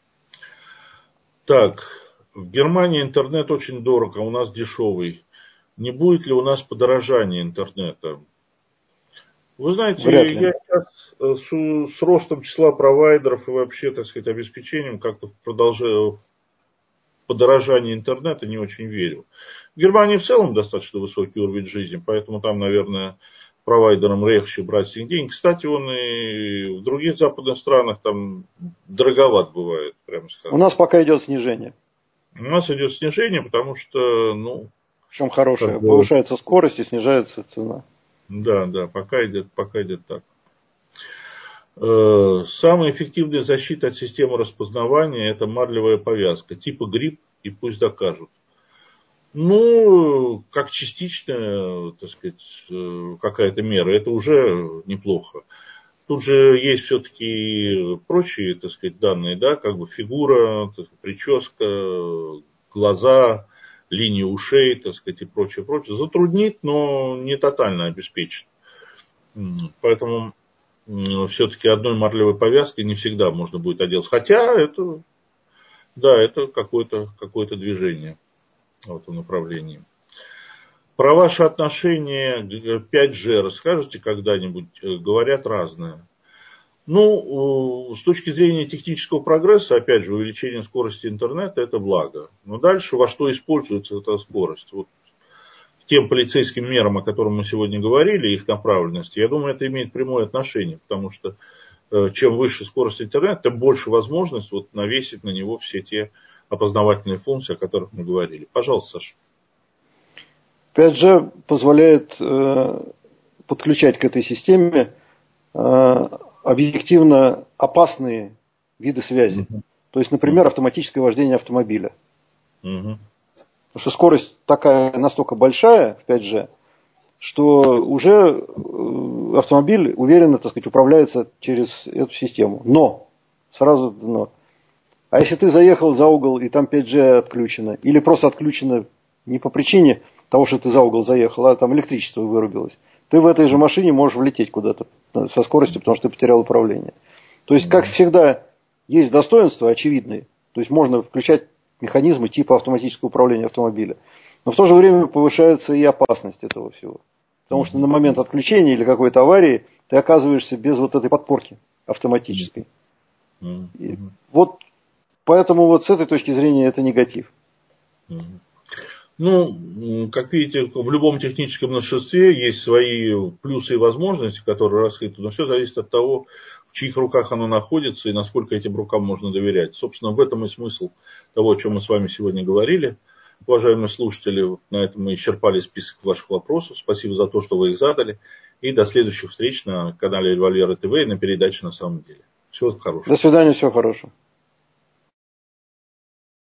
S1: Так, в Германии интернет очень дорог, а у нас дешевый. Не будет ли у нас подорожания интернета? Вы знаете, я сейчас с, с ростом числа провайдеров и вообще, так сказать, обеспечением как-то продолжаю, подорожание интернета не очень верю. В Германии в целом достаточно высокий уровень жизни, поэтому там, наверное, провайдерам легче брать с них деньги. Кстати, он и в других западных странах там дороговат бывает, прямо скажем.
S2: У нас пока идет снижение.
S1: У нас идет снижение, потому что, ну...
S2: В чем хорошее?
S1: Как бы,
S2: повышается скорость и снижается цена.
S1: Да, да, пока идет, пока идет так. Самая эффективная защита от системы распознавания — это марлевая повязка, типа грипп, и пусть докажут. Ну, как частичная, так сказать, какая-то мера, это уже неплохо. Тут же есть все-таки прочие, так сказать, данные, да, как бы фигура, так сказать, прическа, глаза, линии ушей, так сказать, и прочее, прочее. Затруднит, но не тотально обеспечит. Поэтому все-таки одной марлевой повязкой не всегда можно будет отделаться. Хотя это, да, это какое-то, какое-то движение в этом направлении. Про ваши отношения к пять джи расскажете когда-нибудь? Говорят разное. Ну, с точки зрения технического прогресса, опять же, увеличение скорости интернета — это благо. Но дальше во что используется эта скорость? Вот тем полицейским мерам, о которых мы сегодня говорили, их направленности, я думаю, это имеет прямое отношение, потому что чем выше скорость интернета, тем больше возможность вот навесить на него все те опознавательные функции, о которых мы говорили. Пожалуйста, Саша.
S2: пять джи позволяет э, подключать к этой системе э, объективно опасные виды связи. Угу. То есть, например, автоматическое вождение автомобиля. Угу. Потому что скорость такая настолько большая в пять джи, что уже автомобиль уверенно, так сказать, управляется через эту систему. Но, сразу но. А если ты заехал за угол и там пять джи отключено, или просто отключено не по причине того, что ты за угол заехал, а там электричество вырубилось, ты в этой же машине можешь влететь куда-то со скоростью, потому что ты потерял управление. То есть, как всегда, есть достоинства очевидные. То есть, можно включать механизмы типа автоматического управления автомобиля. Но в то же время повышается и опасность этого всего. Потому что на момент отключения или какой-то аварии ты оказываешься без вот этой подпорки автоматической. И вот поэтому вот с этой точки зрения это негатив.
S1: Ну, как видите, в любом техническом новшестве есть свои плюсы и возможности, которые раскрыты, но все зависит от того, в чьих руках оно находится и насколько этим рукам можно доверять. Собственно, в этом и смысл того, о чем мы с вами сегодня говорили. Уважаемые слушатели, на этом мы исчерпали список ваших вопросов. Спасибо за то, что вы их задали. И до следующих встреч на канале Револьвера ТВ и на передаче «На самом деле». Всего хорошего.
S2: До свидания, всего хорошего.